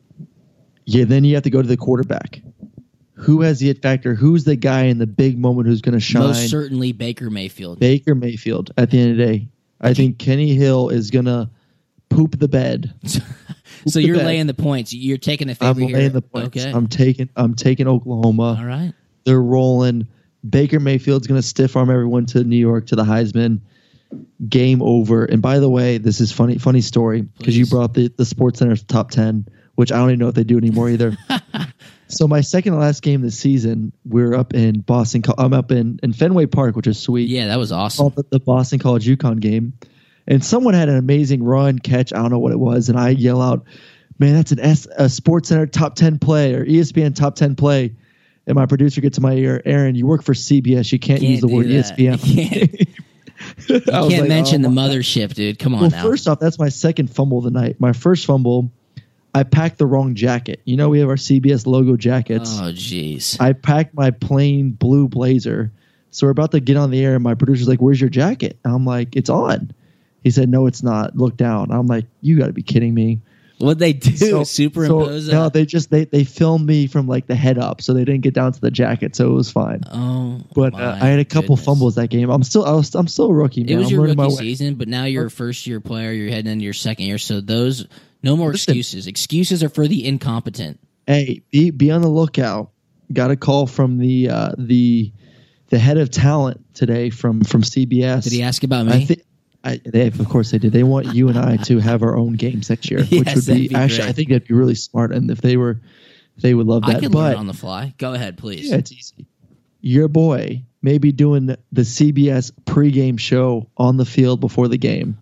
Yeah, then you have to go to the quarterback. Who has the it factor? Who's the guy in the big moment who's going to shine? Most certainly Baker Mayfield. Baker Mayfield at the end of the day. I think Kenny Hill is going to poop the bed. So you're bed. laying the points. You're taking a favorite I'm here. laying the points. Okay. I'm taking I'm taking Oklahoma. All right. They're rolling. Baker Mayfield's going to stiff arm everyone to New York to the Heisman. Game over. And by the way, this is funny funny story because you brought up the, the SportsCenter's top ten, which I don't even know if they do anymore either. So my second to last game this season, we're up in Boston. I'm up in, in Fenway Park, which is sweet. Yeah, that was awesome. The, the Boston College UConn game. And someone had an amazing run, catch, I don't know what it was, and I yell out, man, that's an S, a SportsCenter top ten play or E S P N top ten play. And my producer gets to my ear, Aaron, you work for C B S. You can't, can't use the word that. E S P N. You can't, you can't like, mention oh, the mothership, dude. Come on well, now. First off, that's my second fumble of the night. My first fumble, I packed the wrong jacket. You know, we have our C B S logo jackets. Oh, jeez. I packed my plain blue blazer. So we're about to get on the air, and my producer's like, where's your jacket? And I'm like, it's on. He said, no, it's not. Look down. I'm like, you got to be kidding me. What'd they do? So, Superimpose so, No, they just they, they filmed me from like the head up, so they didn't get down to the jacket, so it was fine. Oh, but uh, I had a couple goodness. fumbles that game. I'm still I was I'm still a rookie. Man. It was I'm your rookie my season, but now you're a first year player. You're heading into your second year, so those no more Listen, excuses. Excuses are for the incompetent. Hey, be be on the lookout. Got a call from the uh, the the head of talent today from from C B S. Did he ask about me? I think. I, they, of course they did. They want you and I to have our own games next year, yes, which would be, be actually great. I think that'd be really smart. And if they were, they would love that. I can but, learn on the fly. Go ahead, please. Yeah, it's easy. Your boy may be doing the, the C B S pregame show on the field before the game.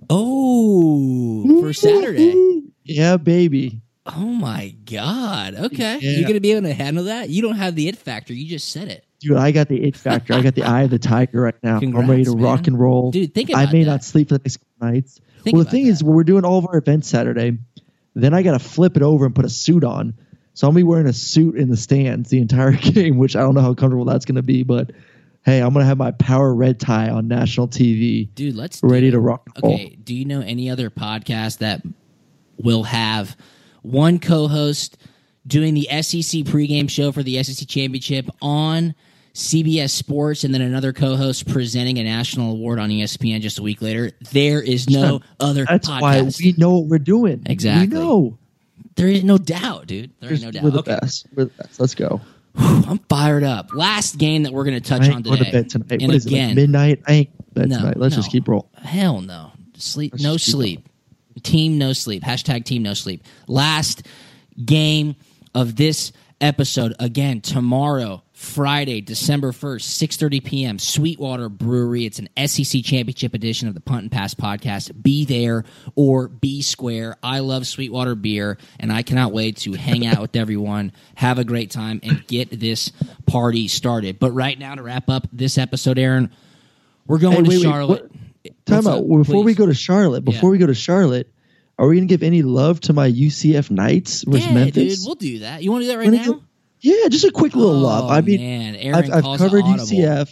Oh, for Saturday. Yeah, baby. Oh my God. Okay, yeah. You're gonna be able to handle that. You don't have the it factor. You just said it. Dude, I got the it factor. I got the eye of the tiger right now. Congrats, I'm ready to man. rock and roll. Dude, think about I may that. not sleep for the next couple nights. Think well, the thing that. is, we're doing all of our events Saturday. Then I got to flip it over and put a suit on. So I'm going to be wearing a suit in the stands the entire game, which I don't know how comfortable that's going to be. But, hey, I'm going to have my power red tie on national T V. Dude, let's ready do to rock and roll. Okay, do you know any other podcast that will have one co-host doing the S E C pregame show for the S E C championship on C B S Sports, and then another co-host presenting a national award on E S P N just a week later? There is no other That's podcast. why we know what we're doing. Exactly. We know. There is no doubt, dude. There is no doubt. We're the Okay. best. We're the best. Let's go. Whew, I'm fired up. Last game that we're going to touch I ain't on going today. to bed tonight. And What is again, it, like midnight? I ain't bed no, tonight. Let's no. just keep rolling. Hell no. Sleep. Let's no just keep sleep. Team no sleep. Hashtag team no sleep. Last game of this episode. Again, tomorrow, Friday, December first, six thirty p.m., Sweetwater Brewery. It's an S E C Championship edition of the Punt and Pass podcast. Be there or be square. I love Sweetwater beer, and I cannot wait to hang out with everyone, have a great time, and get this party started. But right now, to wrap up this episode, Aaron, we're going Hey, to wait, wait, Charlotte. what- Time What's out. up? Before Please. we go to Charlotte, before Yeah. we go to Charlotte, are we going to give any love to my U C F Knights versus Yeah, Memphis? dude, we'll do that. You want to do that right Wanna now? do- Yeah, just a quick little Oh, love. I mean, man. Aaron I've, I've calls covered it U C F.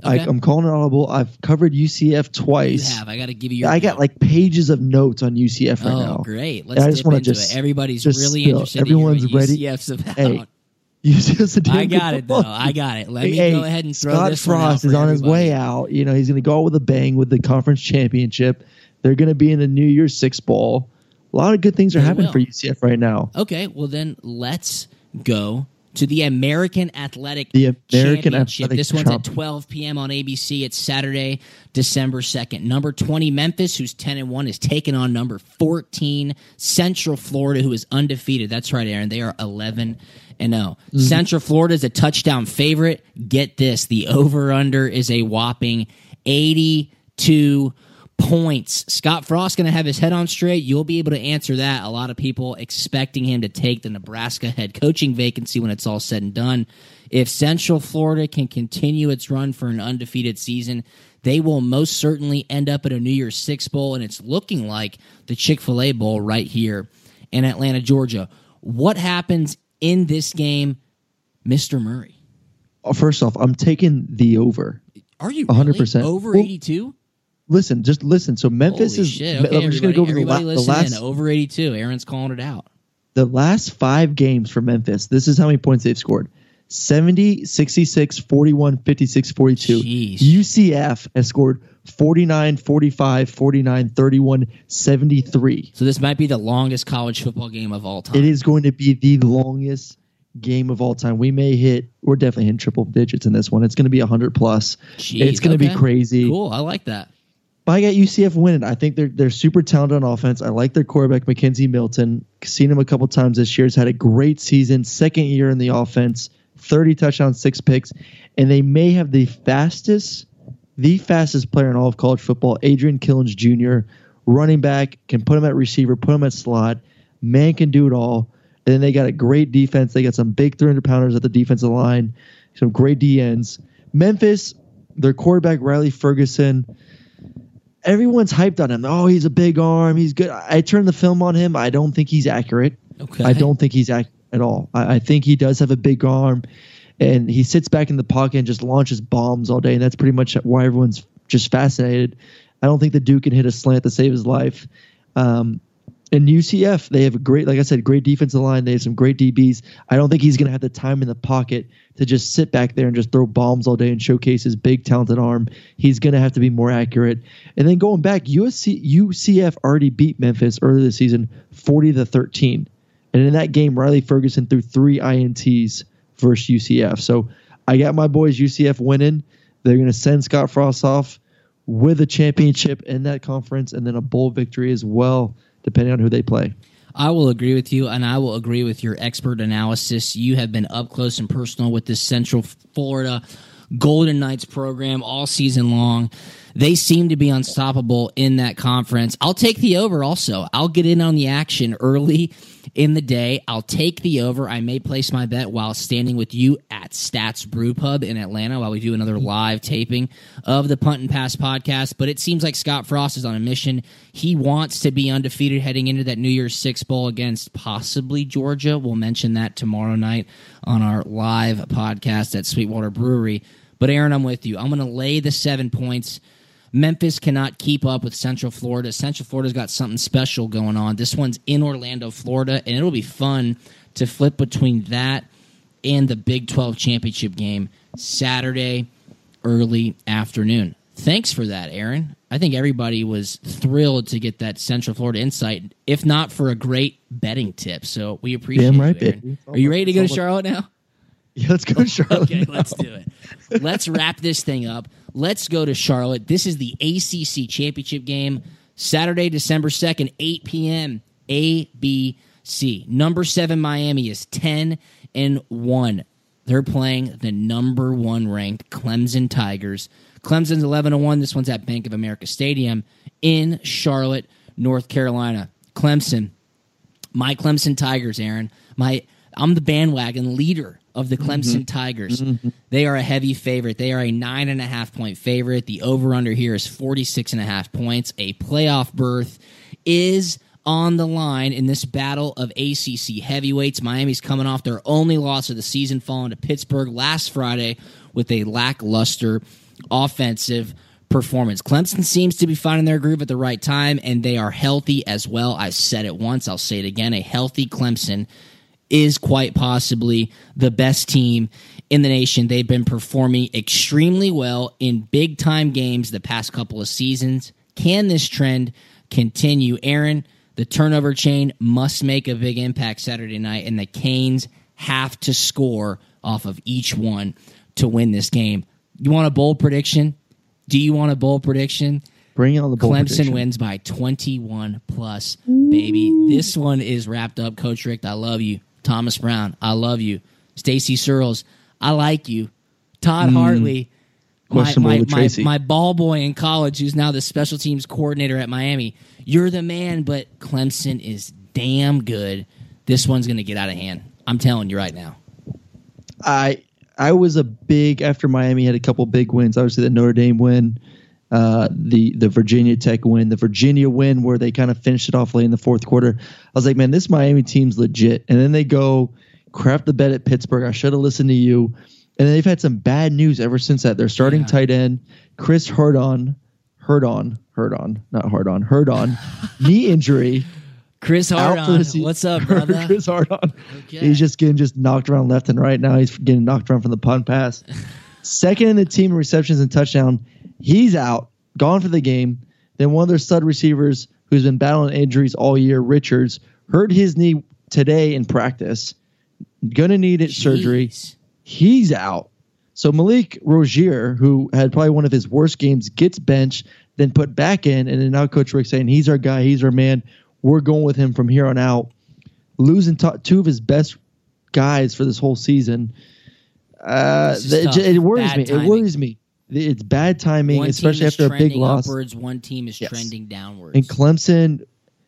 Okay. I, I'm calling it audible. I've covered U C F twice. You have. I got to give you. Your I got like pages of notes on U C F right oh, now. Oh, great! Let's I just dip into just, it. Everybody's just really spill. interested. Everyone's to hear what ready. U C F's about. Hey, U C F's a damn I got good it though. I got it. Let me hey, go ahead and throw Scott this Frost one out is on everybody. his way out. You know, he's going to go out with a bang with the conference championship. They're going to be in the New Year's Six Bowl. A lot of good things are they happening will. for U C F right now. Okay, well then let's go to the American Athletic the American Championship. Athletic This one's Trump. at twelve p.m. on A B C. It's Saturday, December second. Number twenty, Memphis, who's ten and one, is taking on number fourteen, Central Florida, who is undefeated. That's right, Aaron. They are eleven and oh. Mm-hmm. Central Florida is a touchdown favorite. Get this. The over-under is a whopping eighty-two points. Scott Frost going to have his head on straight. You'll be able to answer that. A lot of people expecting him to take the Nebraska head coaching vacancy when it's all said and done. If Central Florida can continue its run for an undefeated season, they will most certainly end up at a New Year's Six Bowl, and it's looking like the Chick-fil-A Bowl right here in Atlanta, Georgia. What happens in this game, Mister Murray? First off, I'm taking the over. Are you really? one hundred percent. Over eighty-two? Listen, just listen. So Memphis Holy is. Shit. Okay, I'm just going to go over the, la- the last. In. Over eighty-two. Aaron's calling it out. The last five games for Memphis. This is how many points they've scored: seventy, sixty-six, forty-one, fifty-six, forty-two. Jeez. U C F has scored forty-nine, forty-five, forty-nine, thirty-one, seventy-three. So this might be the longest college football game of all time. It is going to be the longest game of all time. We may hit. We're definitely hitting triple digits in this one. It's going to be one hundred plus. Jeez, it's going to okay. be crazy. Cool. I like that. But I got U C F winning. I think they're they're super talented on offense. I like their quarterback, Mackenzie Milton. Seen him a couple times this year. He's had a great season. Second year in the offense. thirty touchdowns, six picks. And they may have the fastest, the fastest player in all of college football, Adrian Killins Junior Running back, can put him at receiver, put him at slot. Man can do it all. And then they got a great defense. They got some big three hundred pounders at the defensive line. Some great D Ns. Memphis, their quarterback, Riley Ferguson. Everyone's hyped on him. Oh, he's a big arm. He's good. I turned the film on him. I don't think he's accurate. Okay. I don't think he's accurate at all. I, I think he does have a big arm, and he sits back in the pocket and just launches bombs all day, and that's pretty much why everyone's just fascinated. I don't think the dude can hit a slant to save his life. Um, and U C F, they have a great, like I said, great defensive line. They have some great D Bs. I don't think he's going to have the time in the pocket to just sit back there and just throw bombs all day and showcase his big, talented arm. He's going to have to be more accurate. And then going back, U S C, U C F already beat Memphis earlier this season forty to thirteen. And in that game, Riley Ferguson threw three I N Ts versus U C F. So I got my boys U C F winning. They're going to send Scott Frost off with a championship in that conference and then a bowl victory as well, depending on who they play. I will agree with you, and I will agree with your expert analysis. You have been up close and personal with this Central Florida Golden Knights program all season long. They seem to be unstoppable in that conference. I'll take the over also. I'll get in on the action early in the day. I'll take the over. I may place my bet while standing with you at Stats Brew Pub in Atlanta while we do another live taping of the Punt and Pass podcast. But it seems like Scott Frost is on a mission. He wants to be undefeated heading into that New Year's Six Bowl against possibly Georgia. We'll mention that tomorrow night on our live podcast at Sweetwater Brewery. But Aaron, I'm with you. I'm going to lay the seven points. Memphis cannot keep up with Central Florida. Central Florida's got something special going on. This one's in Orlando, Florida, and it'll be fun to flip between that and the Big twelve championship game Saturday early afternoon. Thanks for that, Aaron. I think everybody was thrilled to get that Central Florida insight, if not for a great betting tip. So we appreciate Damn right, you, Aaron. baby. Are you ready to go to Charlotte now? Yeah, let's go to Charlotte. Okay, now. let's do it. Let's wrap this thing up. Let's go to Charlotte. This is the A C C championship game, Saturday, December second, eight p.m., A B C. Number seven Miami is ten and one. They're playing the number one ranked Clemson Tigers. Clemson's eleven and one. This one's at Bank of America Stadium in Charlotte, North Carolina. Clemson, my Clemson Tigers, Aaron. My, I'm the bandwagon leader of the Clemson mm-hmm. Tigers. Mm-hmm. They are a heavy favorite. They are a nine and a half point favorite. The over-under here is forty-six and a half points. A playoff berth is on the line in this battle of A C C heavyweights. Miami's coming off their only loss of the season, falling to Pittsburgh last Friday with a lackluster offensive performance. Clemson seems to be finding their groove at the right time, and they are healthy as well. I said it once, I'll say it again. A healthy Clemson is quite possibly the best team in the nation. They've been performing extremely well in big-time games the past couple of seasons. Can this trend continue? Aaron, the turnover chain must make a big impact Saturday night, and the Canes have to score off of each one to win this game. You want a bold prediction? Do you want a bold prediction? Bring on the bold Clemson prediction. wins by twenty-one plus, baby. This one is wrapped up. Coach Rick, I love you. Thomas Brown, I love you. Stacey Searles, I like you. Todd mm. Hartley, my, my, my, my ball boy in college, who's now the special teams coordinator at Miami. You're the man, but Clemson is damn good. This one's going to get out of hand. I'm telling you right now. I I was a big, after Miami had a couple big wins, obviously the Notre Dame win, uh, the the Virginia Tech win, the Virginia win where they kind of finished it off late in the fourth quarter. I was like, man, this Miami team's legit. And then they go crap the bed at Pittsburgh. I should have listened to you. And they've had some bad news ever since that. Their starting yeah. tight end, Chris Herdon, Herdon, Herdon, not Hardon, Herdon, knee injury. Chris Hardon, what's up, brother? Chris Hardon. Okay. He's just getting just knocked around left and right now. He's getting knocked around from the punt pass. Second in the team in receptions and touchdown. He's out, gone for the game. Then one of their stud receivers, who's been battling injuries all year, Richards, hurt his knee today in practice. Gonna need it Jeez. surgery. He's out. So Malik Rozier, who had probably one of his worst games, gets benched, then put back in, and then now Coach Rick saying he's our guy, he's our man. We're going with him from here on out. Losing t- two of his best guys for this whole season. Uh, it, it worries bad me. Timing. It worries me. It's bad timing, one especially after a big loss. Upwards, one team is yes. trending downwards. And Clemson,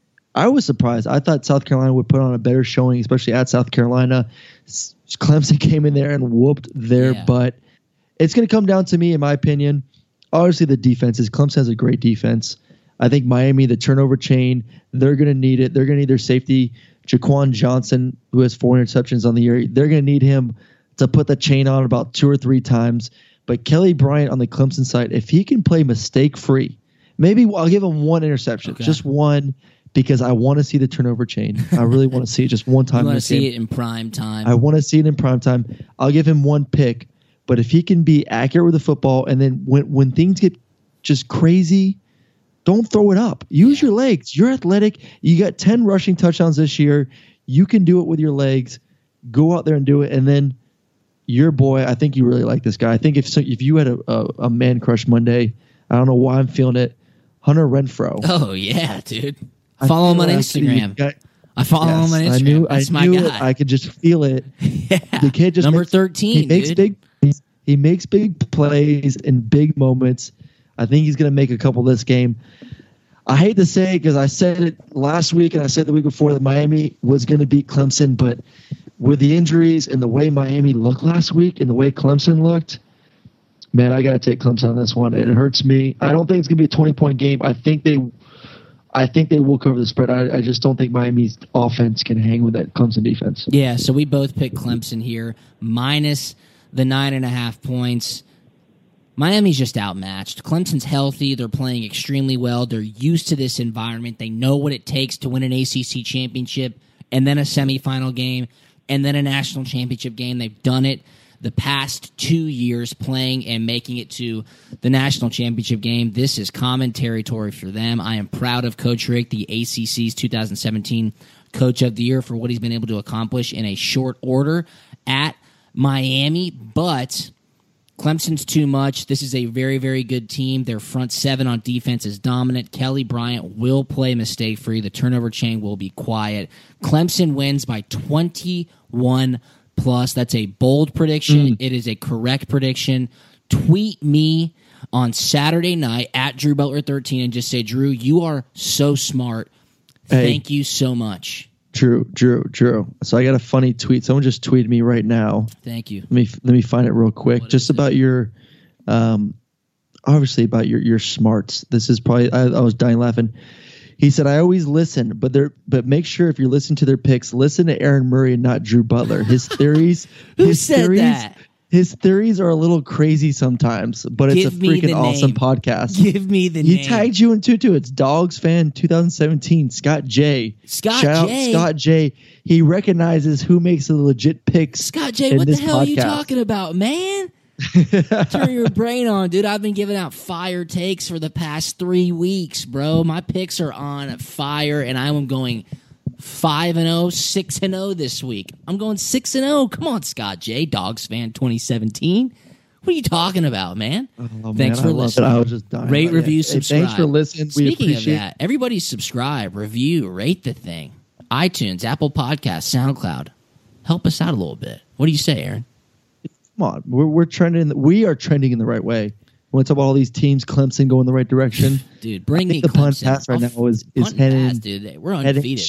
I was surprised. I thought South Carolina would put on a better showing, especially at South Carolina. Clemson came in there and whooped their yeah. butt. It's going to come down to me, in my opinion. Obviously, the defenses. Clemson has a great defense. I think Miami, the turnover chain, they're going to need it. They're going to need their safety, Jaquan Johnson, who has four interceptions on the year. They're going to need him to put the chain on about two or three times. But Kelly Bryant on the Clemson side, if he can play mistake-free, maybe I'll give him one interception, okay. just one, because I want to see the turnover chain. I really want to see it just one time. You want to see game. it in prime time. I want to see it in prime time. I'll give him one pick. But if he can be accurate with the football, and then when, when things get just crazy, don't throw it up. Use yeah. your legs. You're athletic. You got ten rushing touchdowns this year. You can do it with your legs. Go out there and do it. And then your boy, I think you really like this guy. I think if so, if you had a, a, a man crush Monday, I don't know why I'm feeling it, Hunter Renfrow. Oh, yeah, dude. I follow him on Instagram. Got, I follow yes, him on Instagram. I knew, That's I my knew guy. it. I could just feel it. yeah. The kid just Number makes, thirteen, he makes dude. big He makes big plays in big moments. I think he's going to make a couple this game. I hate to say it because I said it last week and I said the week before that Miami was going to beat Clemson, but with the injuries and the way Miami looked last week and the way Clemson looked, man, I got to take Clemson on this one. It hurts me. I don't think it's going to be a twenty-point game. I think they I think they will cover the spread. I, I just don't think Miami's offense can hang with that Clemson defense. Yeah, so we both picked Clemson here, minus the nine and a half points. Miami's just outmatched. Clemson's healthy. They're playing extremely well. They're used to this environment. They know what it takes to win an A C C championship and then a semifinal game and then a national championship game. They've done it the past two years playing and making it to the national championship game. This is common territory for them. I am proud of Coach Rick, the A C C's two thousand seventeen Coach of the Year, for what he's been able to accomplish in a short order at Miami, but Clemson's too much. This is a very, very good team. Their front seven on defense is dominant. Kelly Bryant will play mistake-free. The turnover chain will be quiet. Clemson wins by twenty-one plus. That's a bold prediction. Mm. It is a correct prediction. Tweet me on Saturday night at Drew Butler thirteen and just say, Drew, you are so smart. Hey. Thank you so much. Drew, Drew, Drew. So I got a funny tweet. Someone just tweeted me right now. Thank you. Let me let me find it real quick. What just about it? your, um, obviously about your your smarts. This is probably I, I was dying laughing. He said, "I always listen, but they're but make sure if you're listening to their picks, listen to Aaron Murray and not Drew Butler. His theories, Who his said theories, that? his theories are a little crazy sometimes, but it's Give a me freaking the awesome name. podcast. Give me the he name. tagged you in Tutu. It's Dogs Fan twenty seventeen. Scott J. Scott Shout J. out Scott J. He recognizes who makes the legit picks. Scott J, in what the this hell are you podcast. talking about, man? Turn your brain on, dude. I've been giving out fire takes for the past three weeks, bro. My picks are on fire, and I am going five and oh, six and oh this week. I'm going six and oh. Come on, Scott J, Dogs Fan twenty seventeen. What are you talking about, man? Oh, Thanks man, for I love listening. it. I was just dying. Rate, But yeah. review, Hey, subscribe. thanks for listening. We Speaking appreciate of that, everybody subscribe, review, rate the thing. iTunes, Apple Podcasts, SoundCloud. Help us out a little bit. What do you say, Aaron? Come on, we're we're trending. We are trending in the right way. Want to talk about all these teams? Clemson going the right direction, dude. Bring I me think the punt Clemson. pass right I'll now is is punt heading. pass, dude. We're heading- undefeated.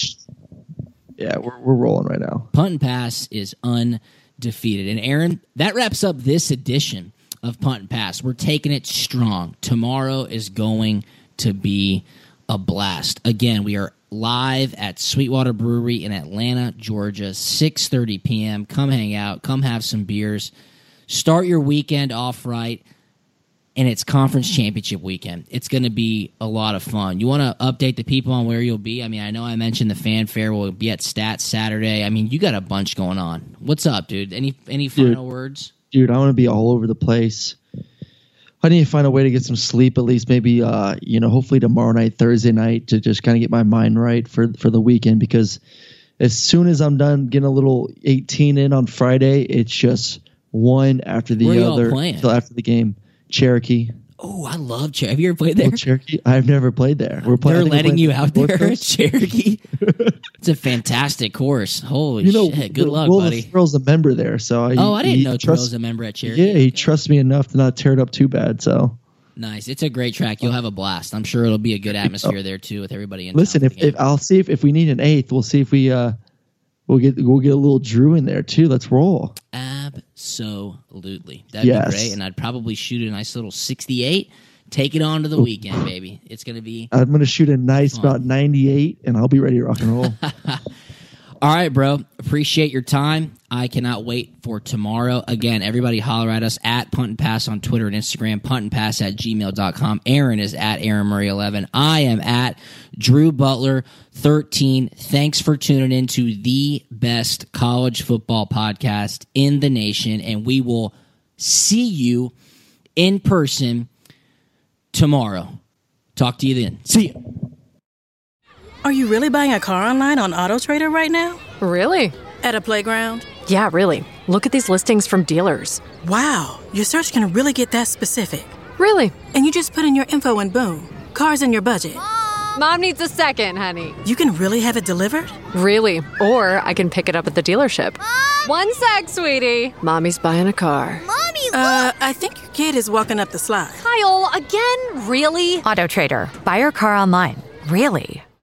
Yeah, we're we're rolling right now. Punt and pass is undefeated. And Aaron, that wraps up this edition of Punt and Pass. We're taking it strong. Tomorrow is going to be a blast. Again, we are live at Sweetwater Brewery in Atlanta, Georgia, six thirty p.m. Come hang out. Come have some beers. Start your weekend off right. And it's conference championship weekend. It's going to be a lot of fun. You want to update the people on where you'll be? I mean, I know I mentioned the fanfare will be at Stats Saturday. I mean, you got a bunch going on. What's up, dude? Any any final Dude. words? Dude, I want to be all over the place. I need to find a way to get some sleep, at least maybe, uh, you know, hopefully tomorrow night, Thursday night, to just kind of get my mind right for for the weekend. Because as soon as I'm done getting a little eighteen in on Friday, it's just one after the Where y'all other playing? until after the game. Cherokee. Oh, I love Cherokee. Have you ever played there? Oh, Cherokee. I've never played there. We're playing. They're letting you out there, North at Cherokee. It's a fantastic course. Holy You know, shit! Good luck, Will buddy. Thrill's a member there, so Oh, I didn't he know trusts- Thrill's a member at Cherokee. Yeah, he Okay. trusts me enough to not tear it up too bad. So Nice. It's a great track. You'll have a blast. I'm sure it'll be a good atmosphere there too, with everybody in. listen, town if, for the if game. I'll see if, if we need an eighth, we'll see if we uh we'll get we'll get a little Drew in there too. Let's roll. Absolutely, that'd Yes. be great. And I'd probably shoot a nice little sixty-eight. Take it on to the weekend, baby. It's gonna be I'm gonna shoot a nice Fun. about ninety-eight, and I'll be ready to rock and roll. all right, bro. Appreciate your time. I cannot wait for tomorrow. Again, everybody holler at us at Punt and Pass on Twitter and Instagram, punt and pass at gmail dot com. Aaron is at Aaron Murray eleven. I am at Drew Butler thirteen. Thanks for tuning in to the best college football podcast in the nation, and we will see you in person tomorrow. Talk to you then. See you. Are you really buying a car online on AutoTrader right now? Really? At a playground? Yeah, really. Look at these listings from dealers. Wow, your search can really get that specific. Really? And you just put in your info and boom, car's in your budget. Mom needs a second, honey. You can really have it delivered? Really? Or I can pick it up at the dealership. Mom! One sec, sweetie. Mommy's buying a car. Mommy, uh, I think your kid is walking up the slide. Kyle, again? Really? AutoTrader. Buy your car online. Really?